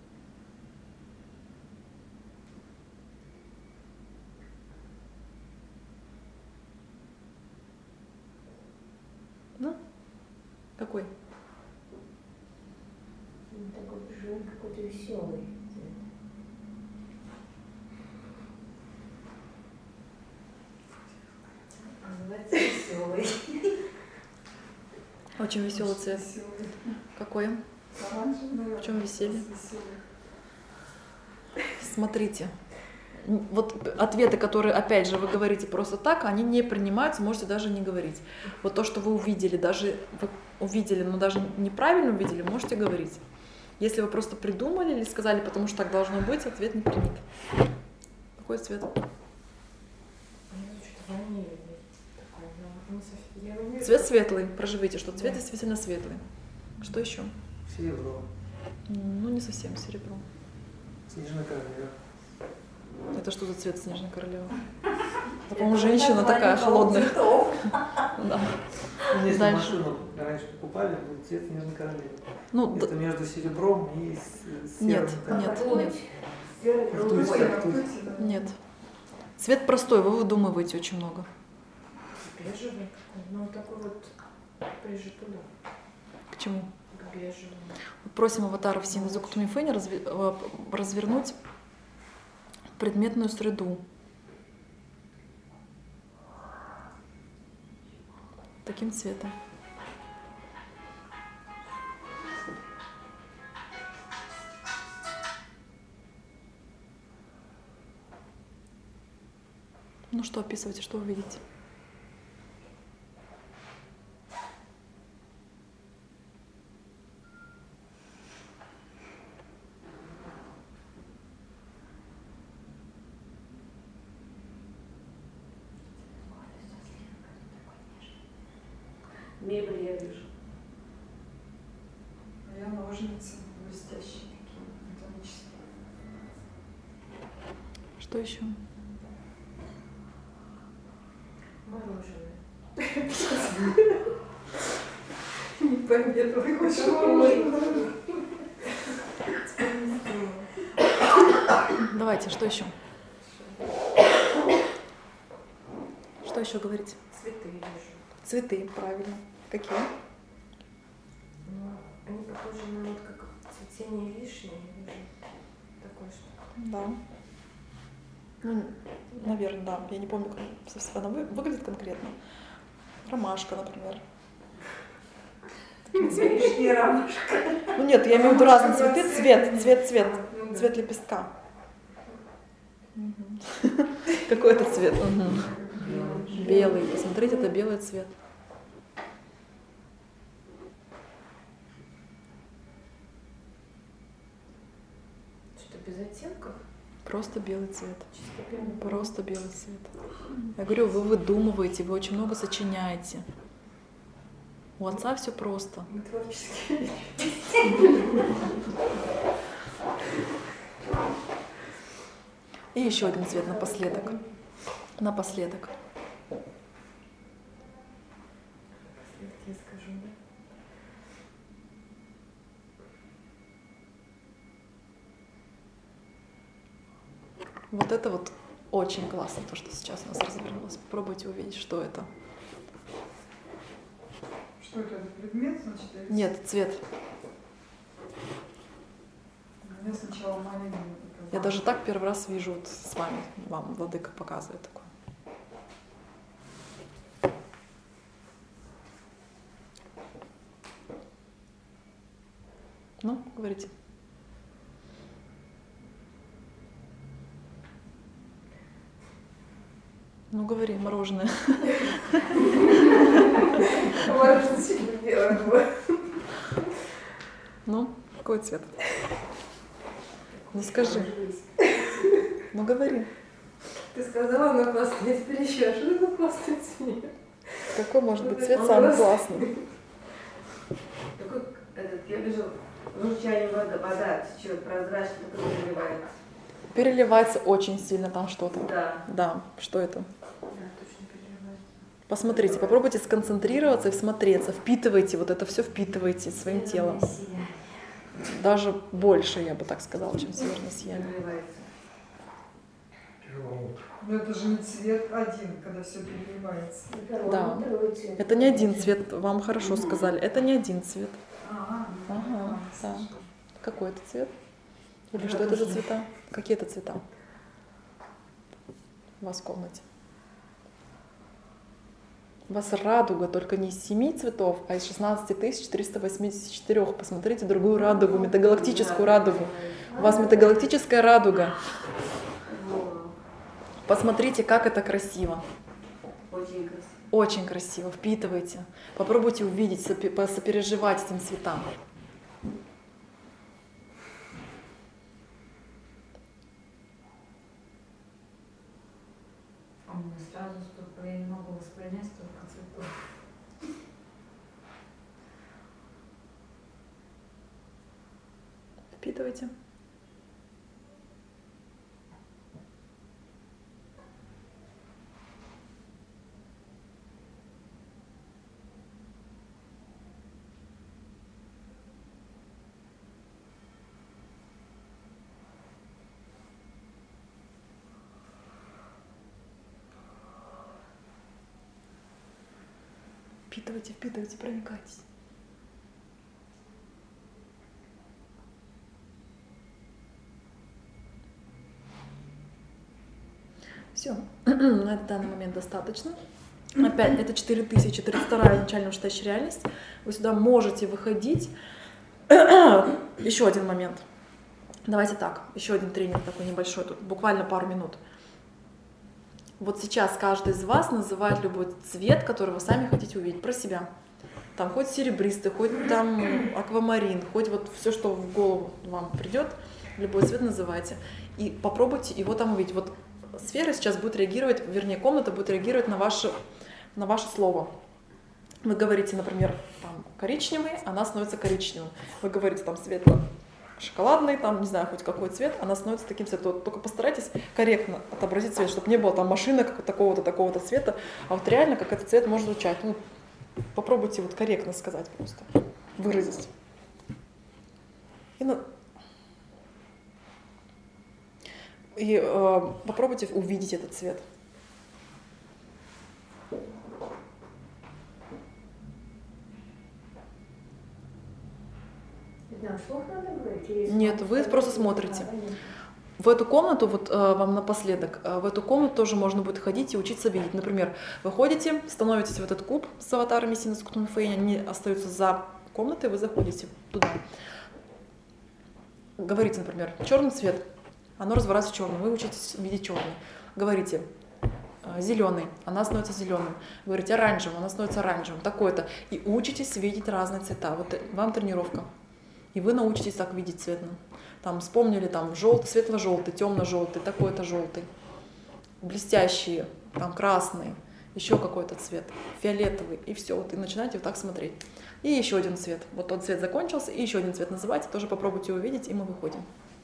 Ну, какой? Ну, такой живой, какой-то веселый. Называется веселый. Очень веселый цвет. Веселый. Какой? Оранжевый, наверное. В чем веселье? Веселый. Смотрите. Вот ответы, которые, опять же, вы говорите просто так, они не принимаются, можете даже не говорить. Вот то, что вы увидели, даже вы увидели, но даже неправильно увидели, можете говорить. Если вы просто придумали или сказали, потому что так должно быть, ответ не принят. Какой цвет? Мне что-то ванильный такой, но не совсем. Я не вижу. Цвет светлый. Проживите, что цвет действительно светлый. Что еще? Серебро. Ну, не совсем серебро. Снежная королева. Это что за цвет снежной королевы? Это, по-моему, женщина такая холодная. Да. Ну, если Дальше. машину раньше покупали, был цвет снежной королевы. Ну, д- Это между серебром и с- Нет, серым. нет, Ртуть. нет. Серый, Ртуть, голубой, как ртуть, ртуть. да. Нет. Цвет простой, вы выдумываете очень много. Бежевый какой, ну такой вот ближе туда, К чему? к бежевому. Просим аватаров Синэцуктумифейни развернуть предметную среду. таким цветом. Ну что, описывайте, что вы видите? Мебель я вижу. А я ножницы блестящие такие, металлические. Что еще? Мороженое. Не пометила, хочешь мороженое. Давайте, что еще? Что еще говорить? Цветы вижу. Цветы, правильно. Какие? Ну, они похожи на вот как цветение вишни. Я вижу такое что-то. Да. Ну, наверное, да. Я не помню, как она вы- выглядит конкретно. Ромашка, например. Вишни, ромашка. Ну нет, я имею в виду разные цветы. Цвет, цвет, цвет. Цвет лепестка. Мгм. Какой это цвет? Мгм. Белый. Посмотрите, это белый цвет. Что-то без оттенков? Просто белый цвет. Чисто белый. Просто белый цвет. Я говорю, вы выдумываете, вы очень много сочиняете. У отца все просто. Мы творческие. И еще один цвет напоследок. Напоследок. Я скажу, да? Вот это вот очень классно, то, что сейчас у нас развернулось. Попробуйте увидеть, что это. Что это, это предмет, значит? или- Нет, цвет. Мне сначала маленький показалось. Я даже так первый раз вижу вот с вами, вам владыка показывает такое. Ну, говорите. Ну, говори, мороженое. Мороженое сильно белое было. Ну, какой цвет? Ну, скажи. Ну, говори. Ты сказала, она классная, теперь еще. Что это за классный цвет? Какой может быть цвет Он самый просто- классный? Такой, этот, я вижу, журчание вода, вода течет, прозрачно, такой переливается. Переливается очень сильно там что-то. Да. Да, что это? Да, точно переливается. Посмотрите, попробуйте сконцентрироваться и всмотреться, впитывайте, вот это все впитывайте своим телом. Даже больше, я бы так сказала, чем северное сияние. Переливается. Перламутр. Но это же не цвет один, когда все переливается. Да. Это не один цвет, вам хорошо сказали, это не один цвет. А, Ага, да. Какой это цвет? Или что это за цвета? Какие это цвета у вас в комнате? У вас радуга, только не из семи цветов, а из шестнадцати тысяч триста восьмидесяти четырёх. Посмотрите другую радугу, метагалактическую радугу. У вас метагалактическая радуга. Посмотрите, как это красиво. Очень красиво. Очень красиво. Впитывайте. Попробуйте увидеть, сопе- сопереживать этим цветам. А у меня сразу столько, я не могу воспринять столько цветов. Впитывайте. Впитывайте, впитывайте, проникайтесь. Все, на данный момент достаточно. Опять, это четыре тысячи, тридцать вторая начально уштащая реальность. Вы сюда можете выходить. Еще один момент. Давайте так, еще один тренинг такой небольшой, тут буквально пару минут. Вот сейчас каждый из вас называет любой цвет, который вы сами хотите увидеть, про себя. Там хоть серебристый, хоть там аквамарин, хоть вот все, что в голову вам придет, любой цвет называйте. И попробуйте его там увидеть. Вот сфера сейчас будет реагировать, вернее, комната будет реагировать на ваше, на ваше слово. Вы говорите, например, там, коричневый, она становится коричневым. Вы говорите там светло-шоколадный, там, не знаю, хоть какой цвет, она становится таким цветом. Только постарайтесь корректно отобразить цвет, чтобы не было там машина такого-то, такого-то цвета, а вот реально, как этот цвет может звучать. Ну, попробуйте вот корректно сказать просто, выразить. И, на... И э, попробуйте увидеть этот цвет. Да, вслух надо говорить? Или Нет, вслух вы сказать? просто смотрите. А, понятно. В эту комнату, вот э, вам напоследок, э, в эту комнату тоже можно будет ходить и учиться видеть. Например, вы ходите, становитесь в этот куб с аватарами Синус Кутунфейн, они остаются за комнатой, вы заходите туда. Говорите, например, черный цвет, оно разворачивается в черный, вы учитесь видеть черный. Говорите, э, зеленый, она становится зеленым. Говорите, оранжевым, она становится оранжевым, такой-то. И учитесь видеть разные цвета. Вот вам тренировка. И вы научитесь так видеть цветно. Там вспомнили там желтый, светло-желтый, темно-желтый, такой-то желтый, блестящие, там красный, еще какой-то цвет, фиолетовый, и все. Вот и начинаете вот так смотреть. И еще один цвет. Вот тот цвет закончился, и еще один цвет называйте, тоже попробуйте увидеть, и мы выходим.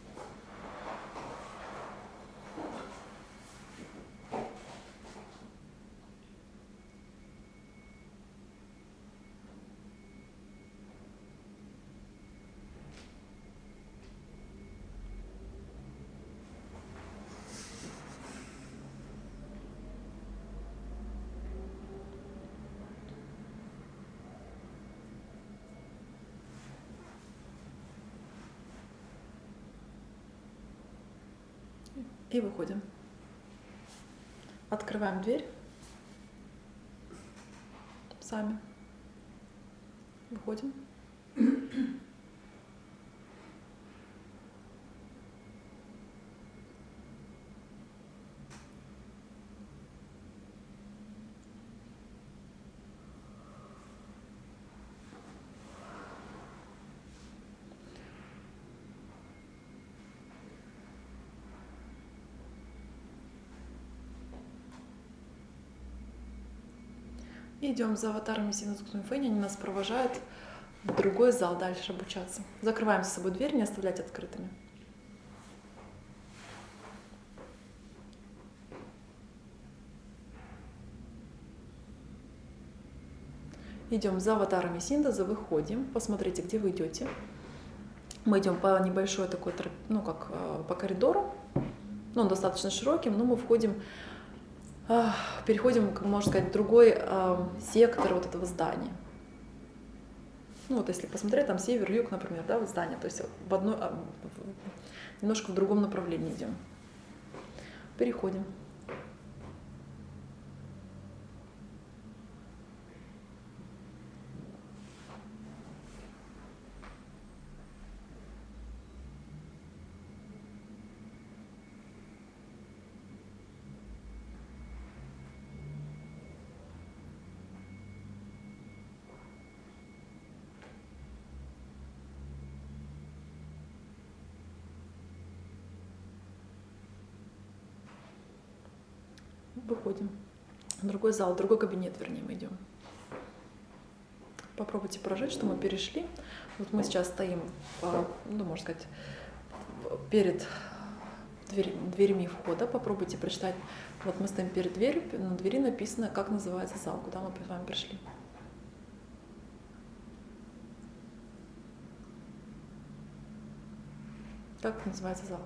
И выходим. Открываем дверь. Сами. Выходим. И идем за аватарами Синус Кутунфейн, они нас провожают в другой зал дальше обучаться. Закрываем за собой дверь, не оставлять открытыми. Идем за аватарами синтеза, выходим, посмотрите, где вы идете. Мы идем по небольшой такой, ну как по коридору, ну он достаточно широким, но мы входим, переходим, как можно сказать, в другой сектор вот этого здания. Ну вот если посмотреть, там север, юг, например, да, вот здание, то есть в одной, немножко в другом направлении идем. Переходим. Выходим. В другой зал, в другой кабинет, вернее, мы идем. Попробуйте прожить, что мы перешли. Вот мы сейчас стоим, ну, можно сказать, перед дверь, дверями входа. Попробуйте прочитать. Вот мы стоим перед дверью, на двери написано, как называется зал, куда мы с вами пришли. Как называется зал?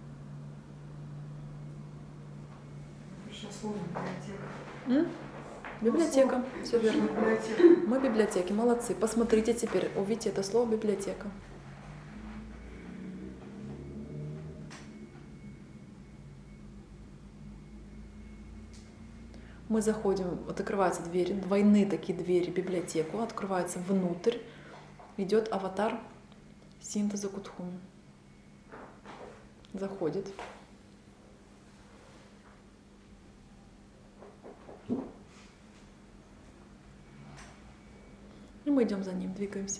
Сейчас словно библиотека. М? Библиотека, все верно. Библиотека. Мы библиотеки, молодцы. Посмотрите теперь, увидите это слово библиотека. Мы заходим, вот открываются двери, двойные такие двери, библиотеку, открывается внутрь, идет аватар синтеза Кутхуми. Заходит. И мы идем за ним, двигаемся.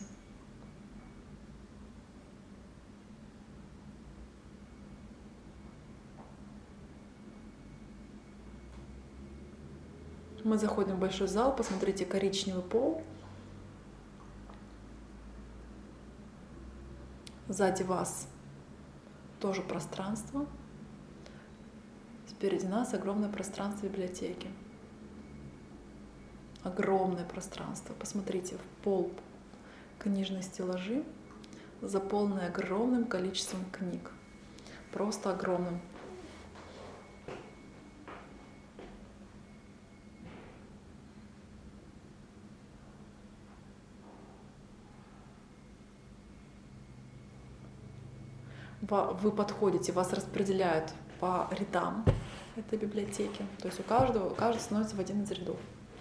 Мы заходим в большой зал, посмотрите, коричневый пол. Сзади вас тоже пространство. Спереди нас огромное пространство библиотеки. Огромное пространство. Посмотрите, в пол книжные стеллажи, заполненные огромным количеством книг. Просто огромным. Вы подходите, вас распределяют по рядам этой библиотеки. То есть у каждого, каждый становится в один из рядов.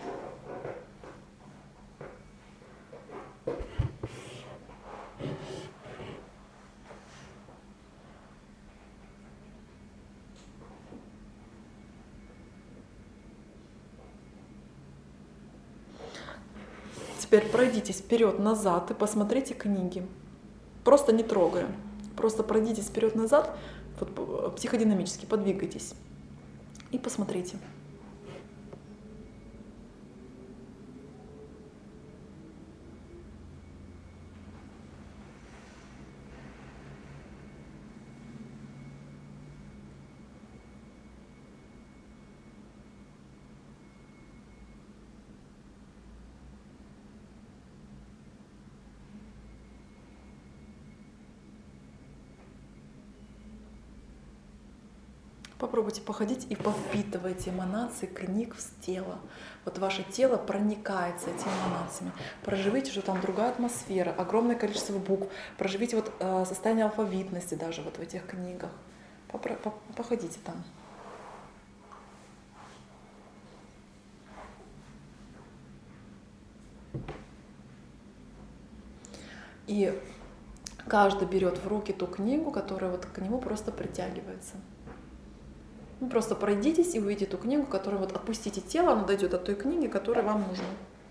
Теперь пройдитесь вперед-назад и посмотрите книги. Просто не трогая. Просто пройдитесь вперед-назад, вот, психодинамически подвигайтесь и посмотрите. Попробуйте походить и повпитывайте эманации книг в тело. Вот ваше тело проникается этими эманациями. Проживите, что там другая атмосфера, огромное количество букв. Проживите вот э, состояние алфавитности даже вот в этих книгах. Попро- по- походите там. И каждый берет в руки ту книгу, которая вот к нему просто притягивается. Ну, просто пройдитесь и увидите ту книгу, которую вот отпустите тело, оно дойдет от той книги, которая вам нужна.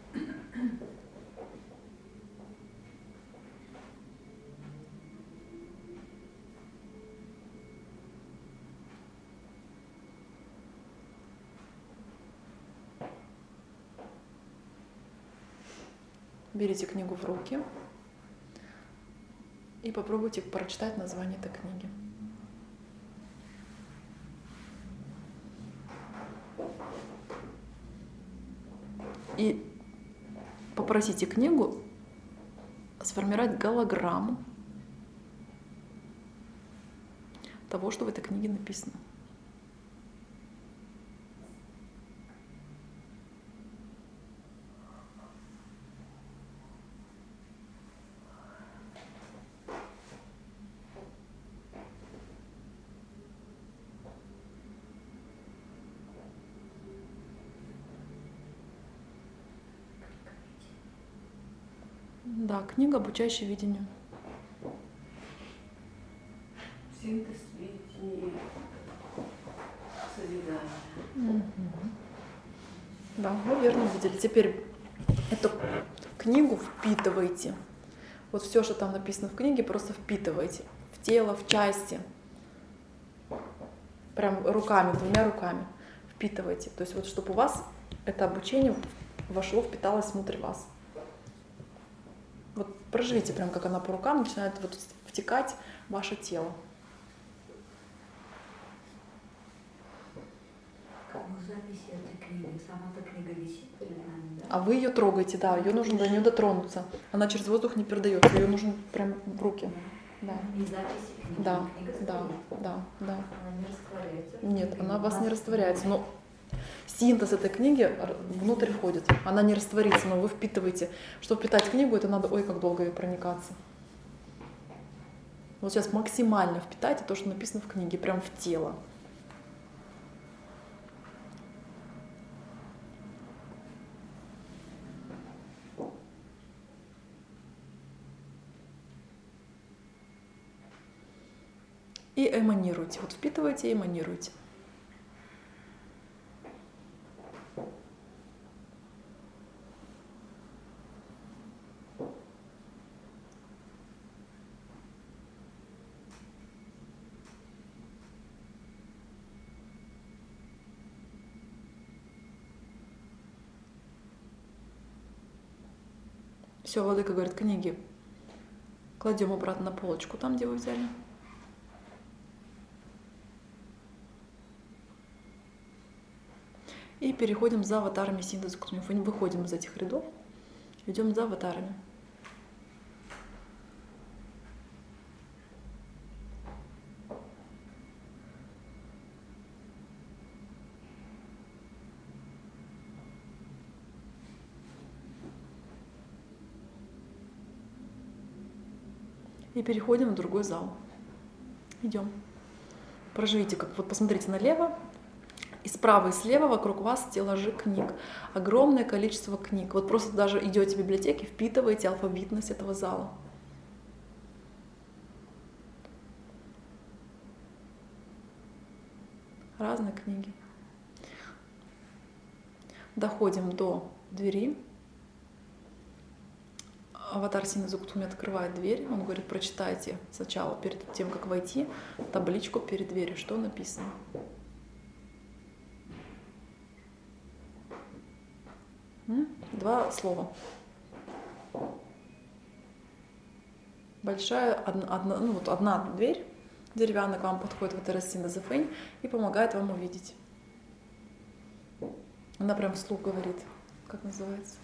Берите книгу в руки и попробуйте прочитать название этой книги. И попросите книгу сформировать голограмму того, что в этой книге написано. Да, книга, обучающая видению. Синтез видения, созидания. Угу. Да, вы верно увидели. Теперь эту книгу впитывайте. Вот все, что там написано в книге, просто впитывайте в тело, в части. Прям руками, двумя руками впитывайте. То есть вот чтобы у вас это обучение вошло, впиталось внутрь вас. Вот проживите прям, как она по рукам начинает вот втекать в ваше тело. Как мы записи этой книги? Сама-то книга висит перед нами, да? А вы ее трогаете, да, ее нужно до нее дотронуться. Она через воздух не передается, ее нужно прям в руки. Да. И записи книги. Да, Книга да, стоит. да, да. Она не растворяется. Нет, она у вас не растворяется. Но Синтез этой книги внутрь входит. Она не растворится, но вы впитываете. Чтобы впитать книгу, это надо, ой, как долго ее проникаться. Вот сейчас максимально впитайте то, что написано в книге, прям в тело. И эманируйте. Вот впитывайте и эманируйте. Все, владыка говорит, книги кладем обратно на полочку, там, где вы взяли. И переходим за аватарами синтеза. Выходим из этих рядов, идем за аватарами. И переходим в другой зал. Идем. Проживите, как вот посмотрите налево. И справа и слева вокруг вас стеллажи книг. Огромное количество книг. Вот просто даже идете в библиотеке, впитываете алфавитность этого зала. Разные книги. Доходим до двери. Аватар Синтеза Гутуми открывает дверь. Он говорит, прочитайте сначала, перед тем, как войти, табличку перед дверью, что написано. Два слова. Большая, одна, одна, ну вот одна дверь деревянная к вам подходит в Аватар Синтеза Фэнь и помогает вам увидеть. Она прям вслух говорит, как называется?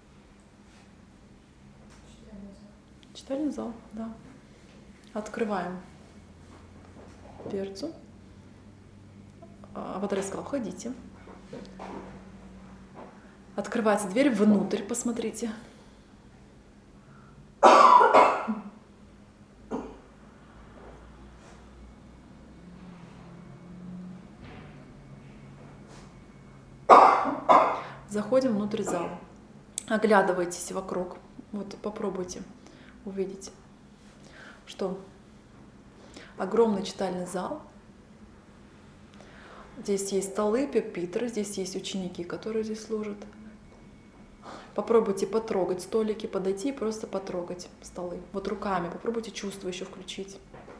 Читальный зал, да. Открываем дверцу. Аватар сказал, входите. Открывается дверь внутрь, посмотрите. Заходим внутрь зала. Оглядывайтесь вокруг. Вот попробуйте увидеть, что огромный читальный зал. Здесь есть столы, пюпитры, здесь есть ученики, которые здесь служат. Попробуйте потрогать столики, подойти и просто потрогать столы. Вот руками попробуйте чувство еще включить.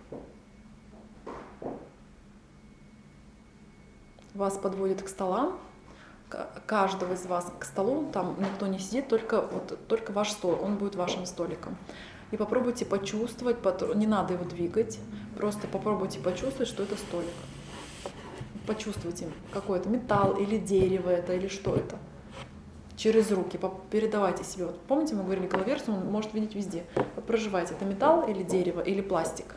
Вас подводят к столам. Каждого из вас к столу, там никто не сидит, только, вот, только ваш стол, он будет вашим столиком. И попробуйте почувствовать, не надо его двигать, просто попробуйте почувствовать, что это столик. Почувствуйте, какой это металл или дерево это, или что это. Через руки передавайте себе. Вот помните, мы говорили, головерсу он может видеть везде. Вот проживайте, это металл или дерево, или пластик.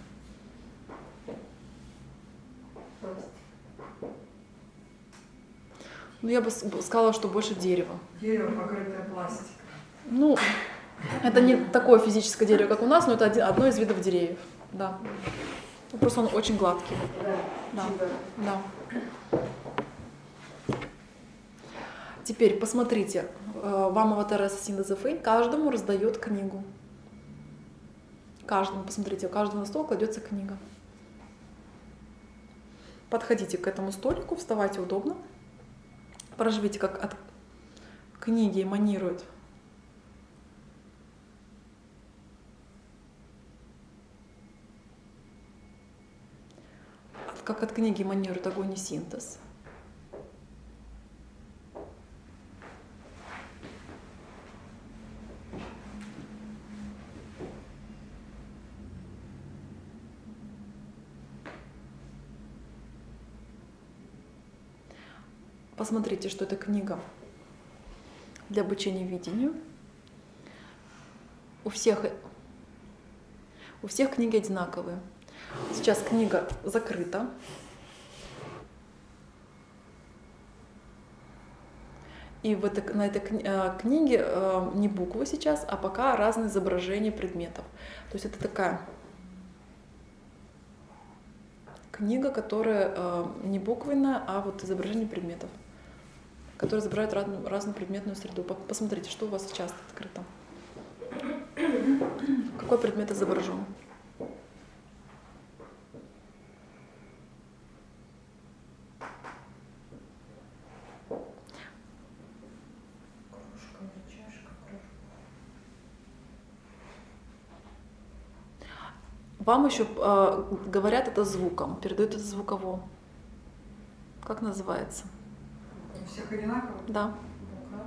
Ну, я бы сказала, что больше дерево. Дерево, покрытое пластиком. Ну, это не такое физическое дерево, как у нас, но это один, одно из видов деревьев. Да. Просто он очень гладкий. Да. Да. Теперь посмотрите, вам Аватар Синтеза Фэнь каждому раздает книгу. Каждому, посмотрите, у каждого на стол кладется книга. Подходите к этому столику, вставайте удобно. Проживите, как от книги эманирует. Как от книги эманирует огонь и синтез. Посмотрите, что это книга для обучения видению. У всех, у всех книги одинаковые. Сейчас книга закрыта. И в этой, на этой кни- э, книге э, не буквы сейчас, а пока разные изображения предметов. То есть это такая книга, которая э, не буквенная, а вот изображение предметов, которая изображает разную, разную предметную среду. По- Посмотрите, что у вас сейчас открыто. Какой предмет изображен? Кружка или чашка, кружка. Вам еще э, говорят это звуком, передают это звуково. Как называется? У всех одинаково? Да. Буква.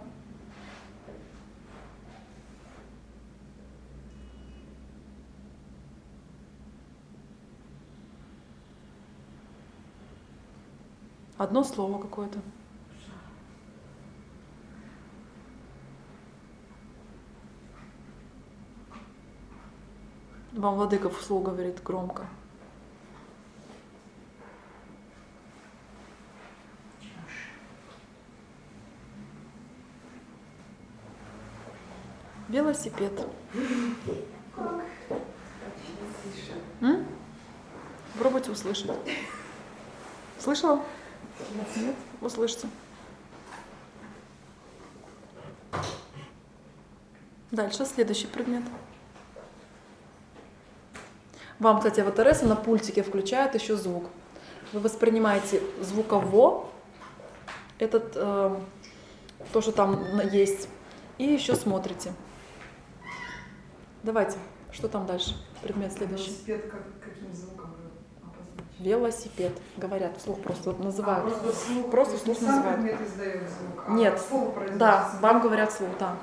Одно слово какое-то. Вам владыка вслух говорит громко. Велосипед. М? Попробуйте услышать. Слышала? Нет? Услышьте. Дальше следующий предмет. Вам, кстати, в АТРС на пультике включает еще звук. Вы воспринимаете звуково этот, э, то, что там есть, и еще смотрите. Давайте, что там дальше? Предмет следующий. Велосипед как, каким звуком вы обозначите? Велосипед. Говорят, вслух просто вот называют. А, просто вслух, Просто то есть вслух не сам называют. предмет издает звук, а Нет. слово произносится. Да, вам говорят вслух, да.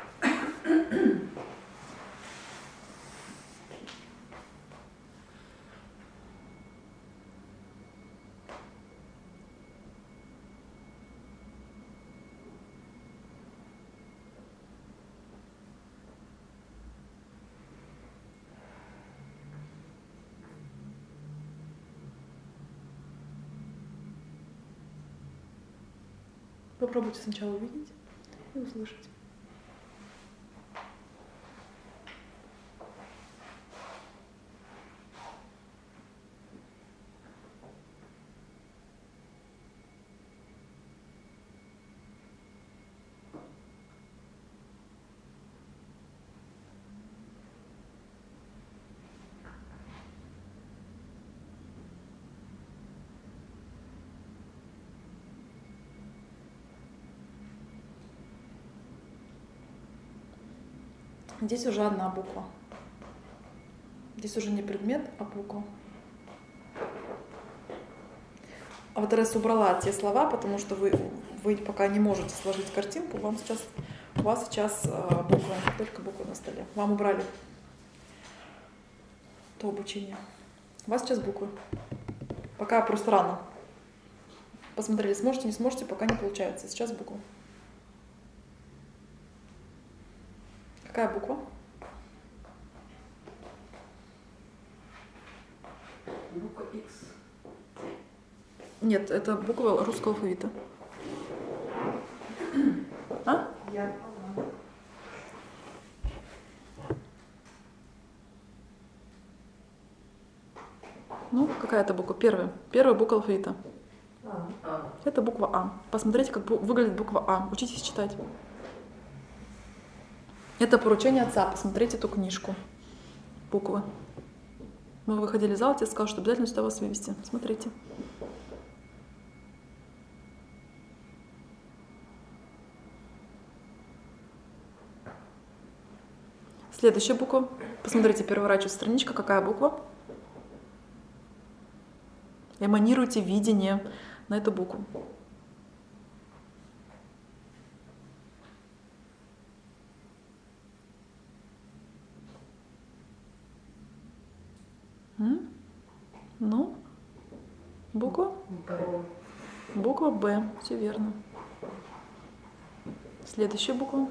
Попробуйте сначала увидеть и услышать. Здесь уже одна буква. Здесь уже не предмет, а буква. А вот РС убрала те слова, потому что вы, вы пока не можете сложить картинку. Вам сейчас, у вас сейчас э, буквы, только буквы на столе. Вам убрали то обучение. У вас сейчас буквы. Пока просто рано. Посмотрели, сможете, не сможете, пока не получается. Сейчас буквы. Какая буква? Буква X. Нет, это буква русского алфавита. А? Я Ну, какая это буква? Первая. Первая буква алфавита. А. Это буква А. Посмотрите, как бу- выглядит буква А. Учитесь читать. Это поручение отца. Посмотрите эту книжку. Буквы. Мы выходили из зала, тебе сказал, что обязательно сюда вас вывести. Смотрите. Следующая буква. Посмотрите, переворачиваю страничка. Какая буква? Эманируйте видение на эту букву. М? Ну, буква? Б. Буква Б. Все верно. Следующая буква.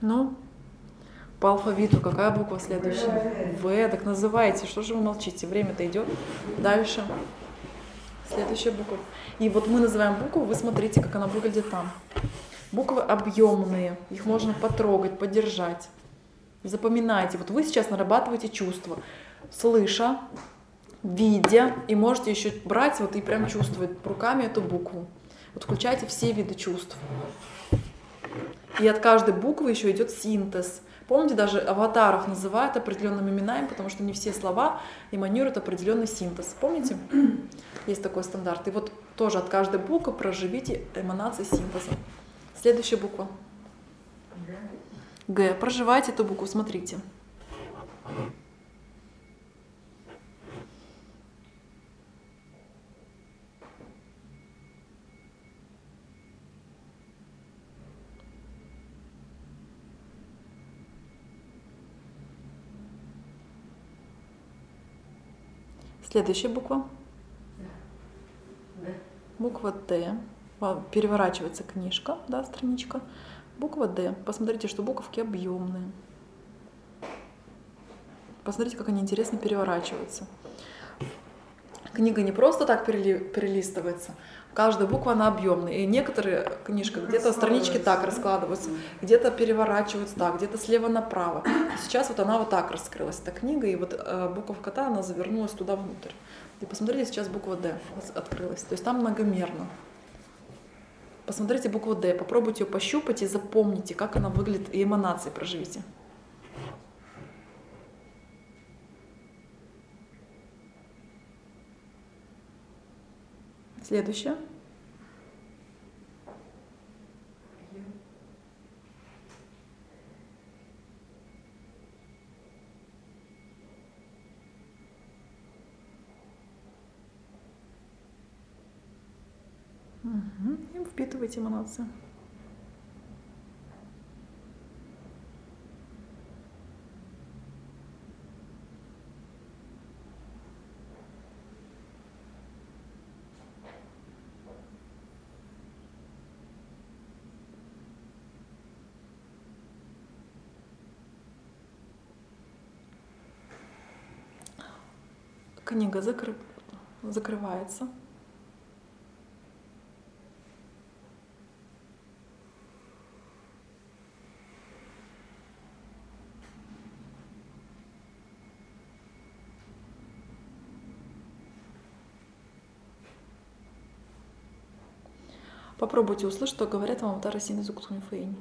Ну, по алфавиту какая буква следующая? В. Так называйте. Что же вы молчите? Время-то идет. Дальше. Следующая буква. И вот мы называем букву, вы смотрите, как она выглядит там. Буквы объемные, их можно потрогать, подержать. Запоминайте. Вот вы сейчас нарабатываете чувства, слыша, видя, и можете еще брать вот и прям чувствовать руками эту букву. Вот включайте все виды чувств. И от каждой буквы еще идет синтез. Помните, даже аватаров называют определенными именами, потому что не все слова эманируют определенный синтез. Помните? Есть такой стандарт. И вот тоже от каждой буквы проживите эманации синтеза. Следующая буква. Г. Проживайте эту букву, смотрите. Следующая буква. Буква Т. Переворачивается книжка, да, страничка. Буква Д. Посмотрите, что буковки объемные. Посмотрите, как они интересно переворачиваются. Книга не просто так перели, перелистывается. Каждая буква, она объемная. И некоторые книжки, где-то странички так раскладываются, где-то переворачиваются так, где-то слева направо. И сейчас вот она вот так раскрылась, эта книга, и вот э, буковка Т, она завернулась туда внутрь. И посмотрите, сейчас буква Д открылась. То есть там многомерно. Посмотрите букву Д, попробуйте ее пощупать и запомните, как она выглядит, и эманации проживите. Следующее. Угу. И впитывайте эманации. Книга закры... закрывается. Попробуйте услышать, что говорят вам аватары Синтезу Кутхунифейни.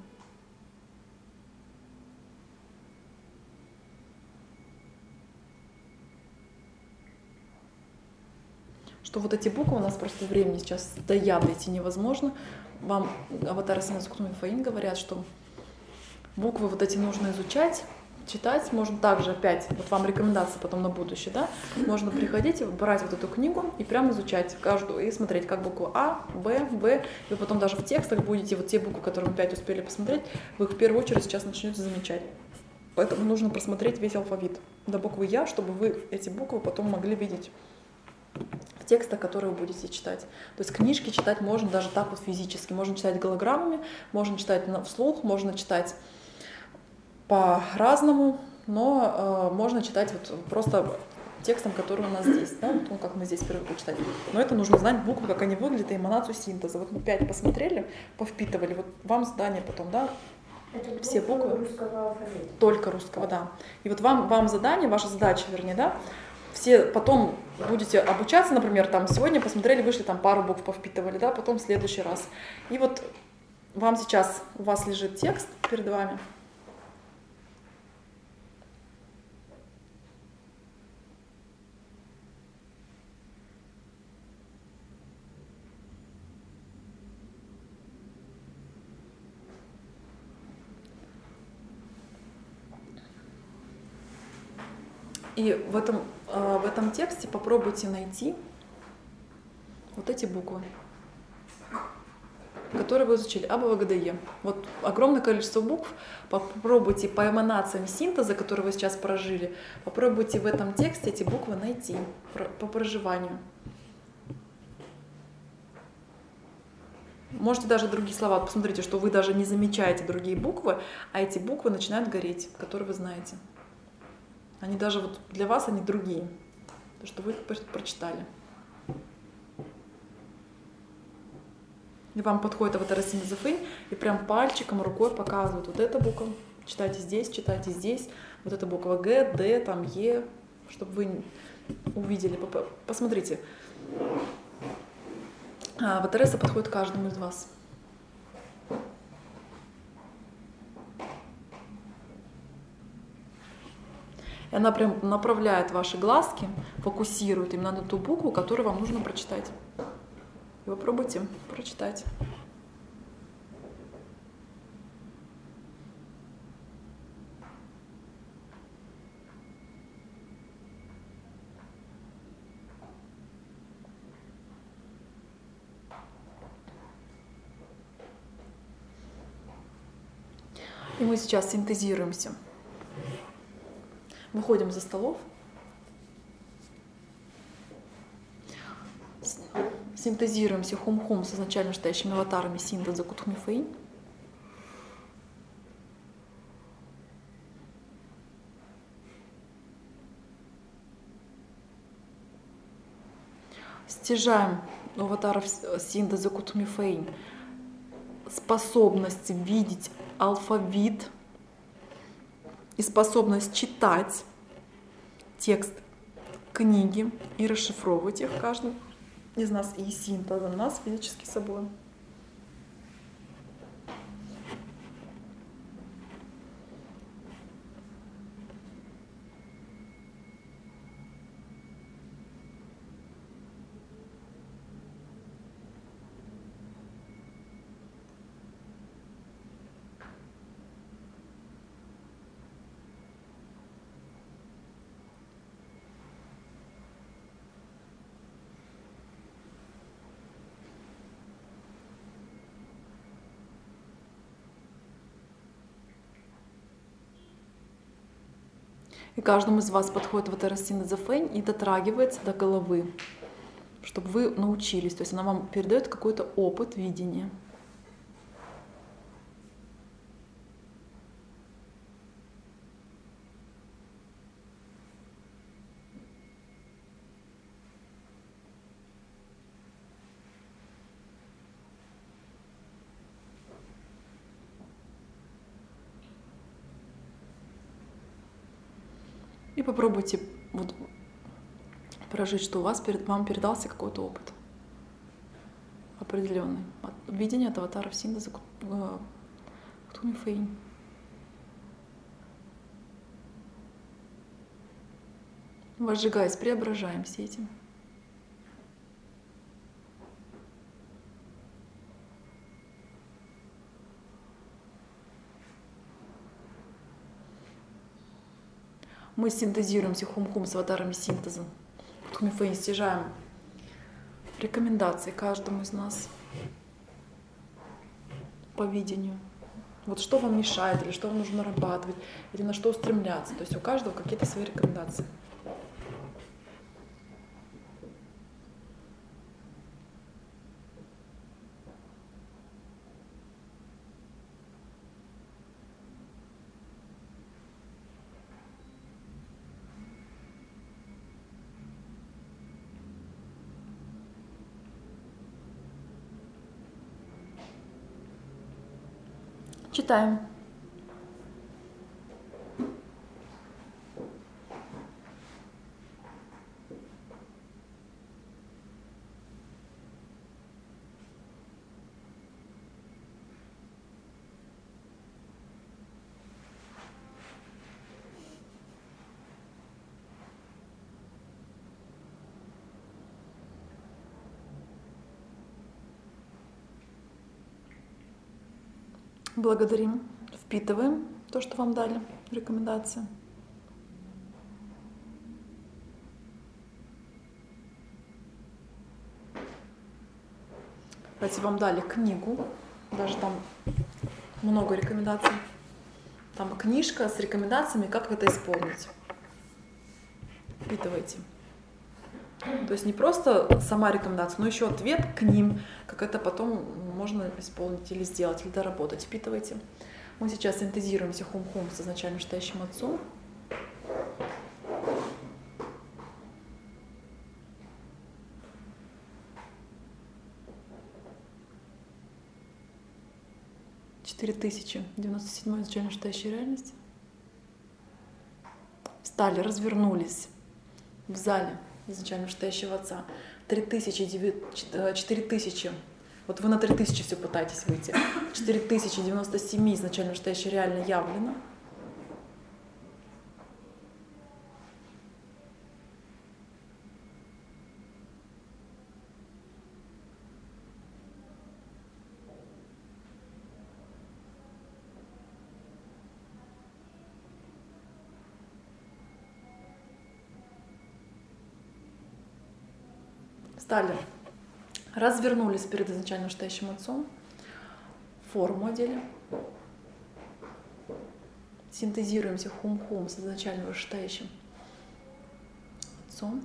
Что вот эти буквы, у нас просто времени сейчас до я дойти невозможно. Вам аватары Синтезу Кутхунифейни говорят, что буквы вот эти нужно изучать, читать. Можно также опять, вот вам рекомендация потом на будущее, да, можно приходить, брать вот эту книгу и прямо изучать каждую, и смотреть, как букву А, Б, В, и вы потом даже в текстах будете, вот те буквы, которые мы опять успели посмотреть, вы их в первую очередь сейчас начнете замечать. Поэтому нужно просмотреть весь алфавит до буквы Я, чтобы вы эти буквы потом могли видеть в текстах, которые вы будете читать. То есть книжки читать можно даже так вот физически. Можно читать голограммами, можно читать вслух, можно читать по-разному, но э, можно читать вот просто текстом, который у нас здесь, да, вот, как мы здесь привыкли читать. Но это нужно знать буквы, как они выглядят, и эманацию синтеза. Вот мы пять посмотрели, повпитывали, вот вам задание потом, да, это все буквы. Русского алфавита. Только русского, да. И вот вам, вам задание, ваша задача, вернее, да, все потом будете обучаться, например, там сегодня посмотрели, вышли, там пару букв повпитывали, да, потом в следующий раз. И вот вам сейчас, у вас лежит текст перед вами. И в этом, в этом тексте попробуйте найти вот эти буквы, которые вы изучили, А, Б, В, Г, Д, Е. Вот огромное количество букв. Попробуйте по эманациям синтеза, который вы сейчас прожили, попробуйте в этом тексте эти буквы найти по проживанию. Можете даже другие слова, посмотрите, что вы даже не замечаете другие буквы, а эти буквы начинают гореть, которые вы знаете. Они даже вот для вас, они другие, то, что вы их прочитали. И вам подходит аватар Синь Цзэфэнь и прям пальчиком, рукой показывают: вот эта буква, читайте здесь, читайте здесь, вот эта буква Г, Д, там Е, чтобы вы увидели. Посмотрите. Аватареса подходит каждому из вас. И она прям направляет ваши глазки, фокусирует именно на ту букву, которую вам нужно прочитать. И вы попробуйте прочитать. И мы сейчас синтезируемся. Выходим за столов. Синтезируемся хум-хум с изначально стоящими аватарами Синь Цзэ Кутхми Фэйнь. Стяжаем у аватаров Синь Цзэ Кутхми Фэйнь способность видеть алфавит и способность читать текст книги и расшифровывать их каждый из нас, и Синь Цзэ нас физически собой. И каждому из вас подходит аватар Синь Цзэфэнь и дотрагивается до головы, чтобы вы научились. То есть она вам передает какой-то опыт видения. И попробуйте вот прожить, что у вас перед вам передался какой-то опыт определенный. Видение от аватаров Синь Цзэ Кутхми Фэйнь. Возжигаясь, преображаемся этим. Мы синтезируемся хум-хум с аватарами Синь Цзэ Кутхми Фэйнь, стяжаем рекомендации каждому из нас по видению. Вот что вам мешает, или что вам нужно нарабатывать, или на что устремляться. То есть у каждого какие-то свои рекомендации. Читаем. Благодарим, впитываем то, что вам дали, рекомендации. Кстати, вам дали книгу, даже там много рекомендаций. Там книжка с рекомендациями, как это исполнить. Впитывайте. То есть не просто сама рекомендация, но еще ответ к ним, как это потом можно исполнить или сделать, или доработать. Впитывайте. Мы сейчас синтезируемся хум-хум с изначально вышестоящим отцом. четыре тысячи девяносто седьмой изначально вышестоящая реальность. Встали, развернулись в зале изначально вышестоящего отца. три тысячи, четыре тысячи. Вот вы на три тысячи все пытаетесь выйти. четыре тысячи девяносто семь изначально вышестоящее реально явлено. Встали, развернулись перед изначально вышестоящим отцом, форму одели, синтезируемся хум-хум с изначально вышестоящим отцом.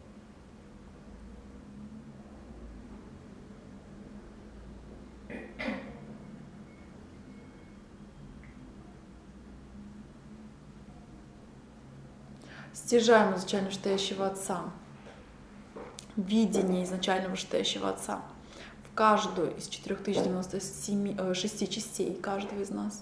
Стяжаем изначально вышестоящего отца. Видение изначально вышестоящего отца в каждую из четырёх тысяч девяноста шести частей каждого из нас.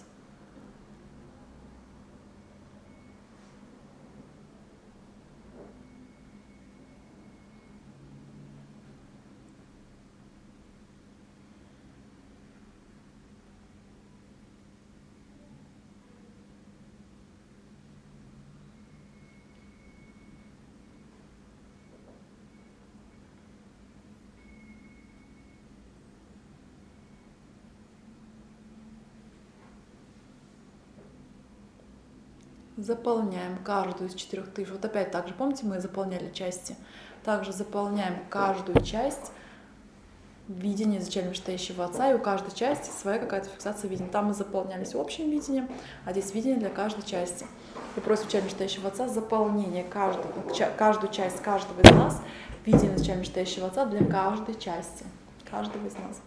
Заполняем каждую из четырех тысяч. Вот опять так же, помните, мы заполняли части. Также заполняем каждую часть видения изначально вышестоящего отца, и у каждой части своя какая-то фиксация видения. Там мы заполнялись общим видением, а здесь видение для каждой части. И просим изначально вышестоящего отца заполнение каждого, каждую часть каждого из нас, видение изначально вышестоящего отца для каждой части, каждого из нас.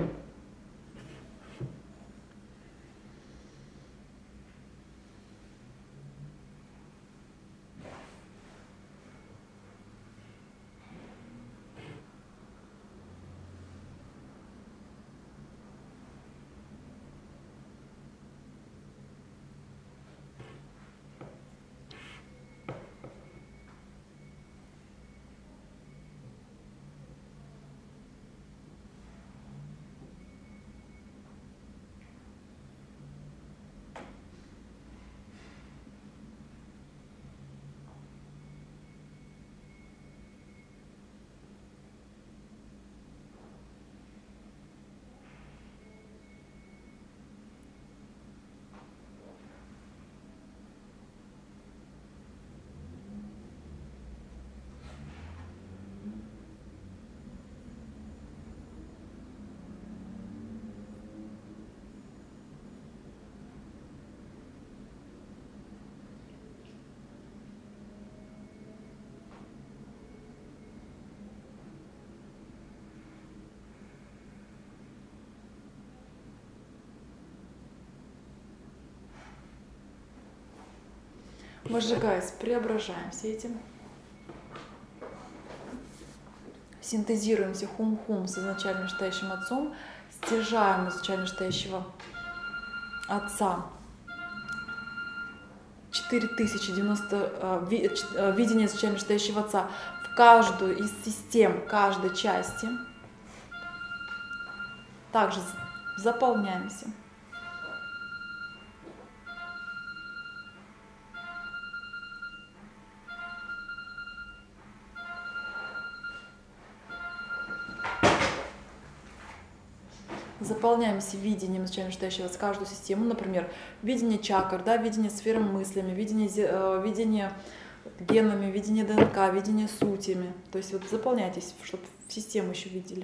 Возжигаясь, преображаемся этим. Синтезируемся хум-хум с изначально вышестоящим отцом, стяжаем изначально вышестоящего отца. четыре тысячи девяносто видение изначально вышестоящего отца в каждую из систем каждой части. Также заполняемся. Заполняемся видением изначально вышестоящего отца каждую систему, например, видение чакр, да, видение сферы мыслями, видение, э, видение генами, видение ДНК, видение сутями. То есть вот заполняйтесь, чтобы в систему еще видели.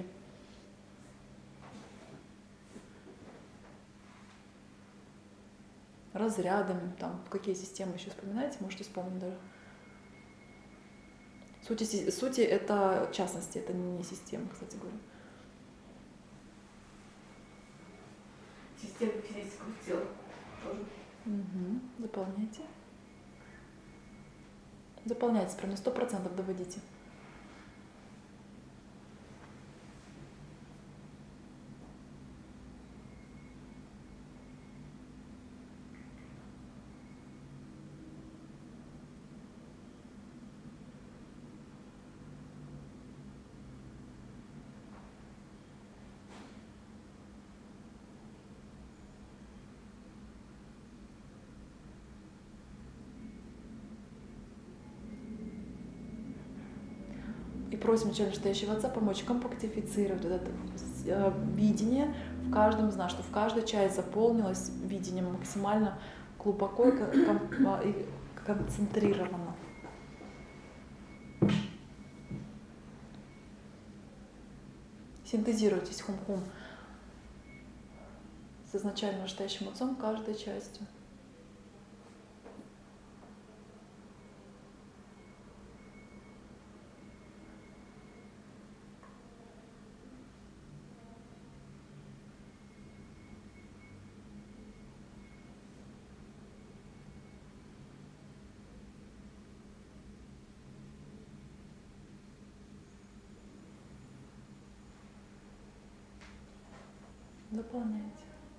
Разрядами, там, какие системы еще вспоминаете, можете вспомнить даже. Сути, си- сути это частности, это не система, кстати говоря. Система физического тела тоже. Угу. Заполняйте. Заполняйте, прям на сто процентов доводите. И просим начальника настоящего отца помочь компактифицировать вот это э, видение в каждом из нас, что в каждой части заполнилось видением максимально глубоко и кон- и концентрированно. Синтезируйтесь хум-хум с изначально настоящим отцом каждой частью. Заполняйте.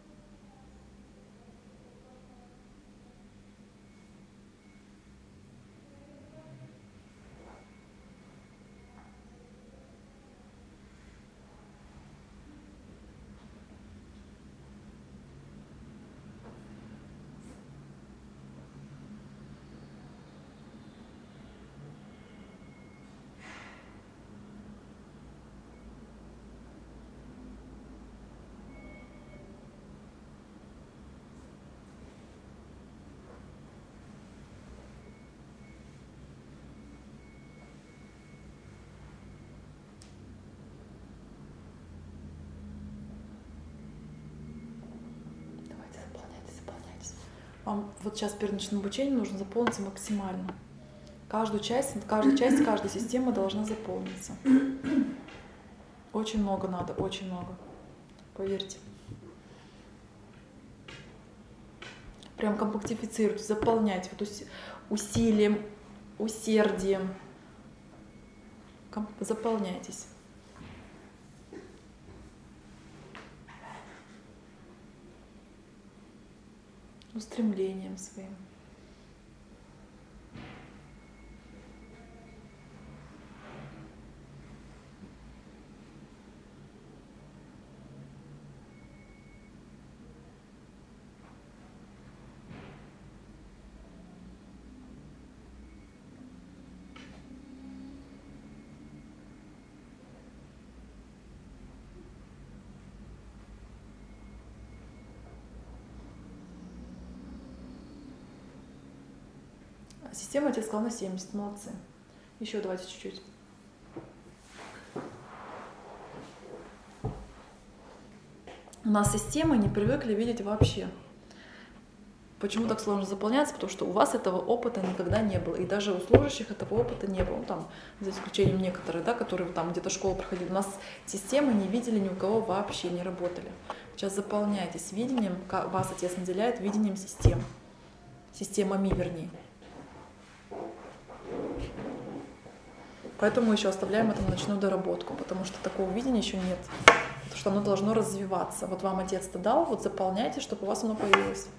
Давайте заполняйтесь, заполняйтесь. Вам вот сейчас перед ночным обучением нужно заполниться максимально. Каждую часть, каждая часть каждой системы должна заполниться. Очень много надо, очень много. Поверьте. Прям компактифицируйте, заполняйте вот уси- усилием, усердием. Ком- Заполняйтесь. Устремлением своим. Система отец сказал на семьдесят, молодцы. Еще давайте чуть-чуть. У нас системы не привыкли видеть вообще. Почему так сложно заполняться? Потому что у вас этого опыта никогда не было. И даже у служащих этого опыта не было. Ну, там, за исключением некоторых, да, которые там где-то школу проходили. У нас системы не видели ни у кого вообще, не работали. Сейчас заполняйтесь видением, вас отец наделяет видением систем. Системами, вернее. Поэтому мы еще оставляем это на ночную доработку, потому что такого видения еще нет. Потому что оно должно развиваться. Вот вам отец-то дал, вот заполняйте, чтобы у вас оно появилось.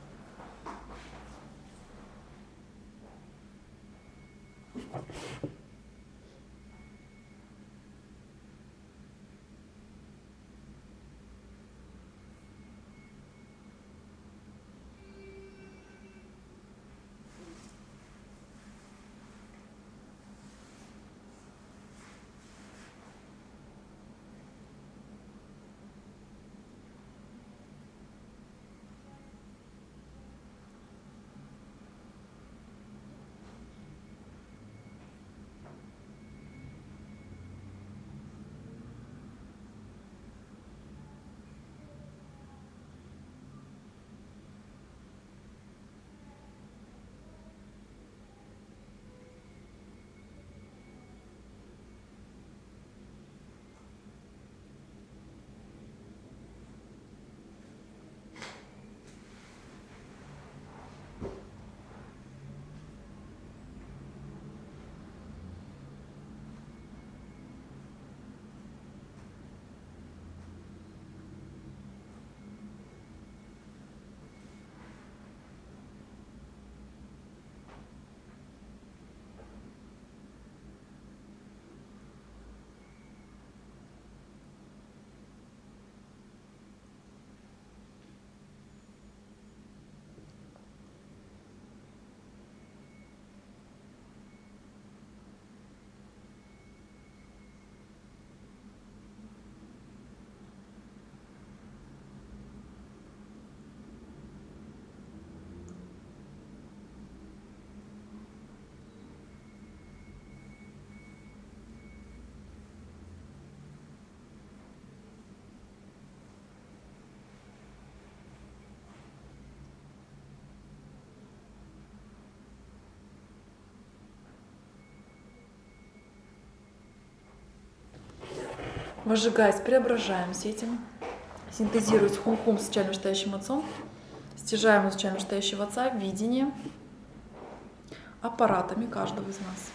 Возжигаясь, преображаемся этим, синтезируясь хум-хум с изначально вышестоящим отцом, стяжаем изначально вышестоящего отца в видение аппаратами каждого из нас.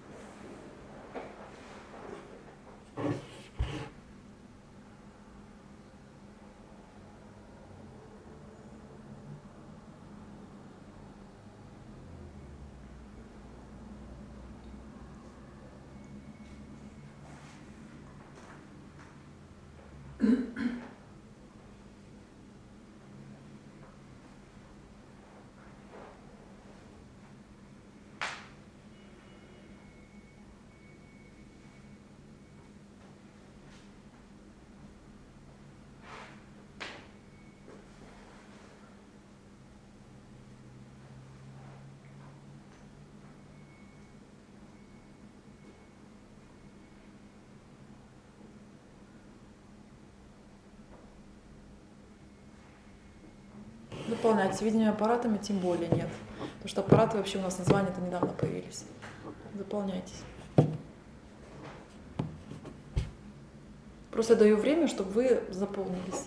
Заполняйте. Видение аппаратами тем более нет. Потому что аппараты вообще у нас названия-то недавно появились. Заполняйтесь. Просто даю время, чтобы вы заполнились.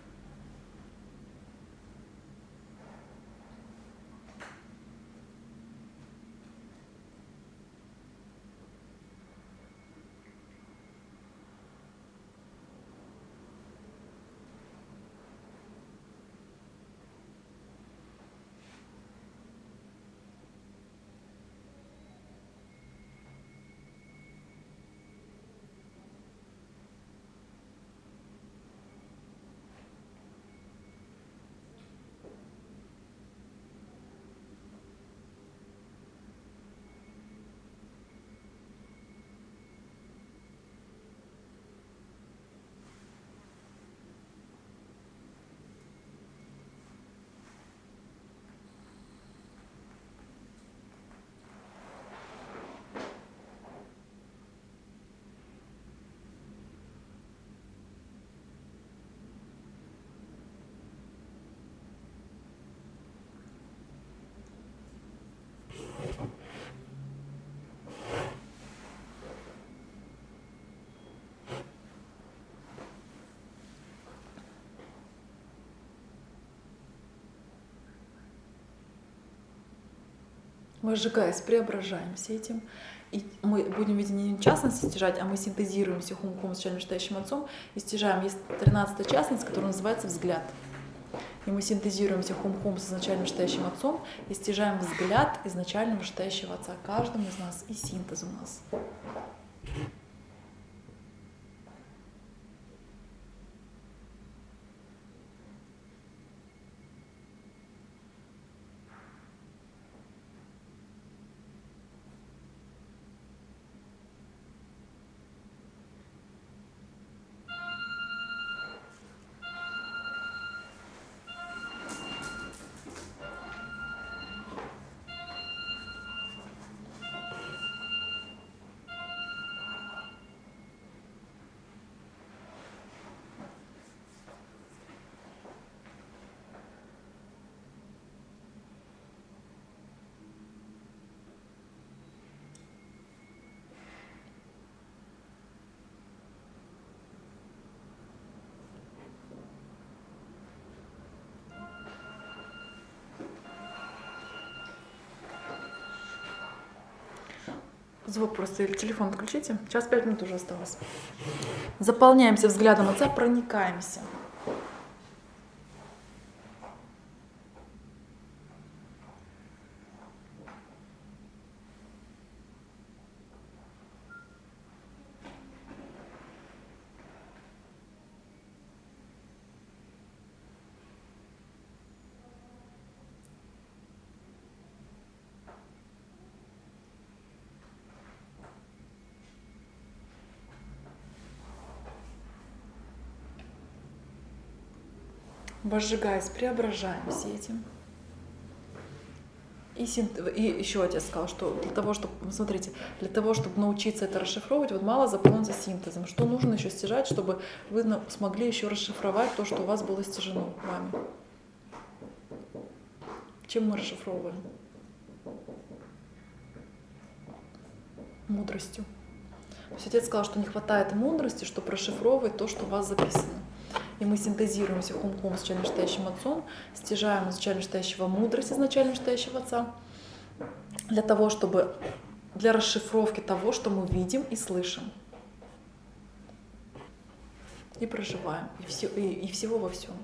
Возжигаясь, преображаемся этим. И мы будем, видимо, не частности стяжать, а мы синтезируем все хум-хум с изначально вышестоящим отцом и стяжаем. Есть тринадцатая частность, которая называется взгляд. И мы синтезируем все хум-хум с изначально вышестоящим отцом и стяжаем взгляд изначально вышестоящего отца каждому из нас, и синтез у нас. Звук просто или телефон отключите. Сейчас пять минут уже осталось. Заполняемся взглядом отца, проникаемся. Возжигаясь, преображаемся этим. И, синт... и еще отец сказал, что для того, чтобы, смотрите, для того, чтобы научиться это расшифровывать, вот мало заполниться синтезом. Что нужно еще стяжать, чтобы вы смогли еще расшифровать то, что у вас было стяжено вами? Чем мы расшифровываем? Мудростью. есть отец сказал, что не хватает мудрости, чтобы расшифровывать то, что у вас записано. И мы синтезируемся хум-хум с изначально настоящим отцом, стяжаем изначально настоящего мудрость изначально настоящего отца, для того, чтобы, для расшифровки того, что мы видим и слышим. И проживаем, и, все, и, и всего во всем.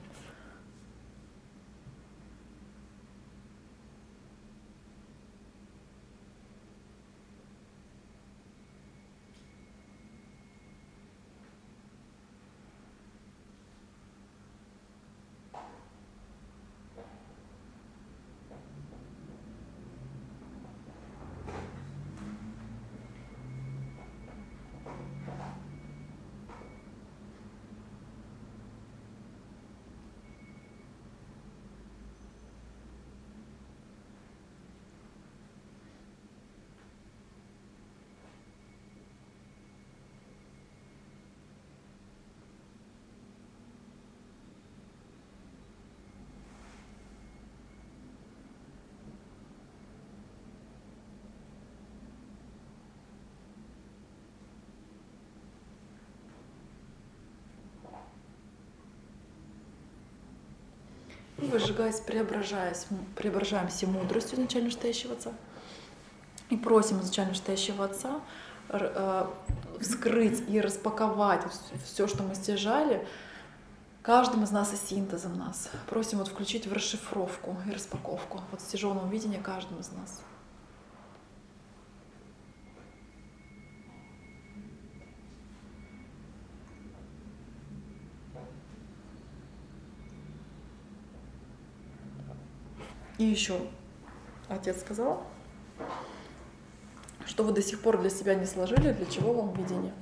И выжигаясь, преображаясь, преображаемся мудростью изначально настоящего Отца. И просим изначально настоящего Отца э, вскрыть и распаковать все, что мы стяжали, каждым из нас и синтезом нас. Просим вот включить в расшифровку и распаковку вот стяженного видения каждым из нас. И еще отец сказал, что вы до сих пор для себя не сложили, для чего вам видение.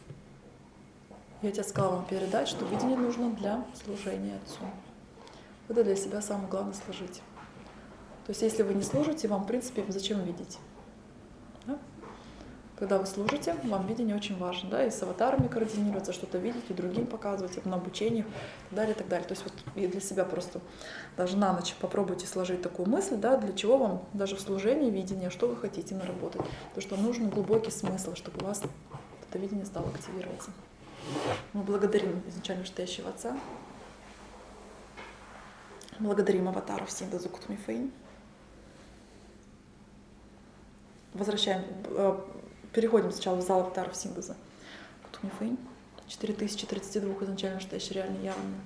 И отец сказал вам передать, что видение нужно для служения Отцу. Это для себя самое главное сложить. То есть если вы не служите, вам в принципе зачем видеть? Да? Когда вы служите, вам видение очень важно. Да? И с аватарами координироваться, что-то видеть, и другим показывать, на обучениях и так далее, и так далее. То есть вот и для себя просто даже на ночь попробуйте сложить такую мысль, да, для чего вам даже в служении видение, что вы хотите наработать. То, что нужен глубокий смысл, чтобы у вас это видение стало активироваться. Мы благодарим изначально настоящего Отца. Благодарим аватаров синтеза Кутуми Фэйнь. Возвращаем, переходим сначала в зал аватаров синтеза Кутуми Фэйнь. четыре тысячи тридцать два изначально настоящие реальные явные.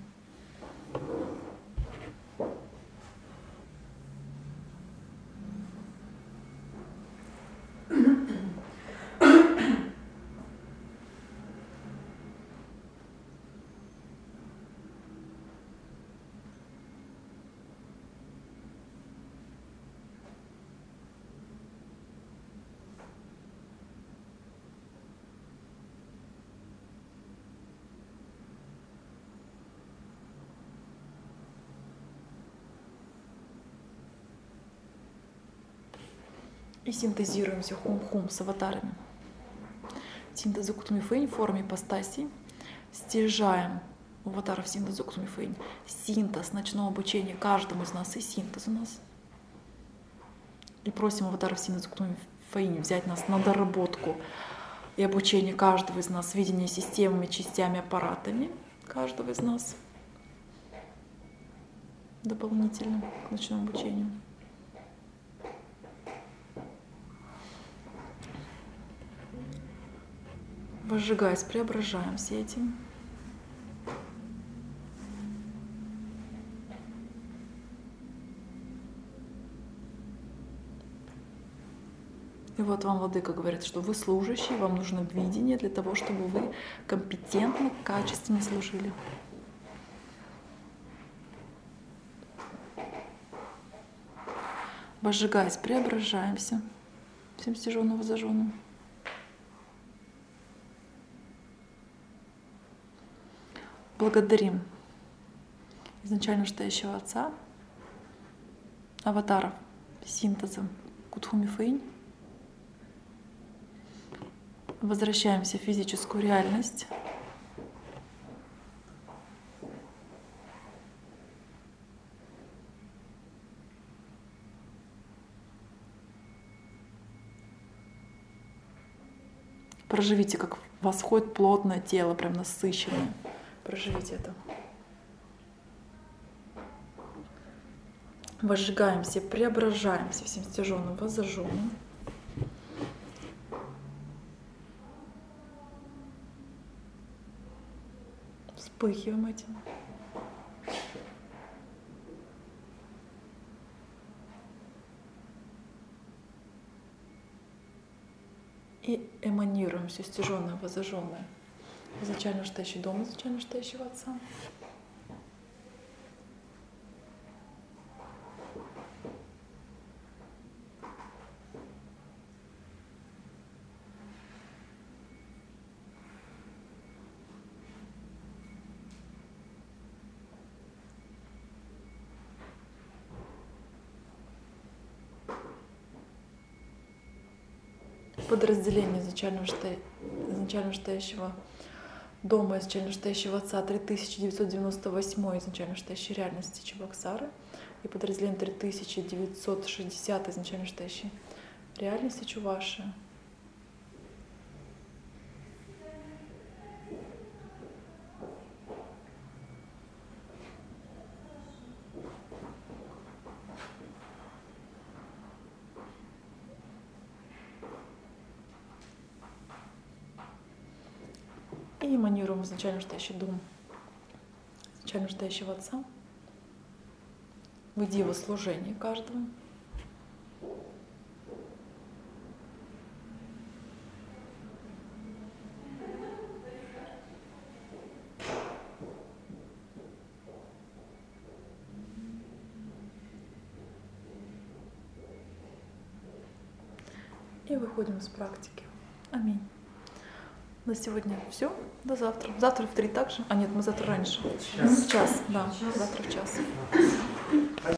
И синтезируемся хум-хум с аватарами. Синтез Кутуми Фэйнь в форме ипостасий. Стяжаем у аватаров синтез Кутуми Фэйнь. Синтез ночного обучения каждому из нас и синтез у нас. И просим аватаров синтез Кутуми Фэйнь взять нас на доработку и обучение каждого из нас, видение системами, частями, аппаратами каждого из нас. Дополнительно к ночному обучению. Возжигаясь, преображаемся этим. И вот вам Владыка говорит, что вы служащий, вам нужно видение для того, чтобы вы компетентно, качественно служили. Возжигаясь, преображаемся всем стяженным, возжженным. Благодарим изначально настоящего Отца, аватаров синтеза Кутуми Фэйнь. Возвращаемся в физическую реальность. Проживите, как восходит плотное тело, прям насыщенное. Проживите это. Возжигаемся, преображаемся всем стяженным, воззажженным. Вспыхиваем этим. И эманируем все стяженное, воззажженное. Изначально ждущий дом, изначально ждущего Отца. Подразделение изначально стоящего дома, изначально стоящего Отца три тысячи девятьсот девяносто восемь, изначально стоящей реальности Чебоксары, и подразделение три тысячи девятьсот шестьдесят, изначально стоящей реальности Чуваши. И эманируем изначально ждающий дом, изначально ждающего Отца, в диво служение каждого. И выходим из практики. Аминь. На сегодня все. До завтра. Завтра в три также. А нет, мы завтра раньше. Час. В час, да. Завтра в час.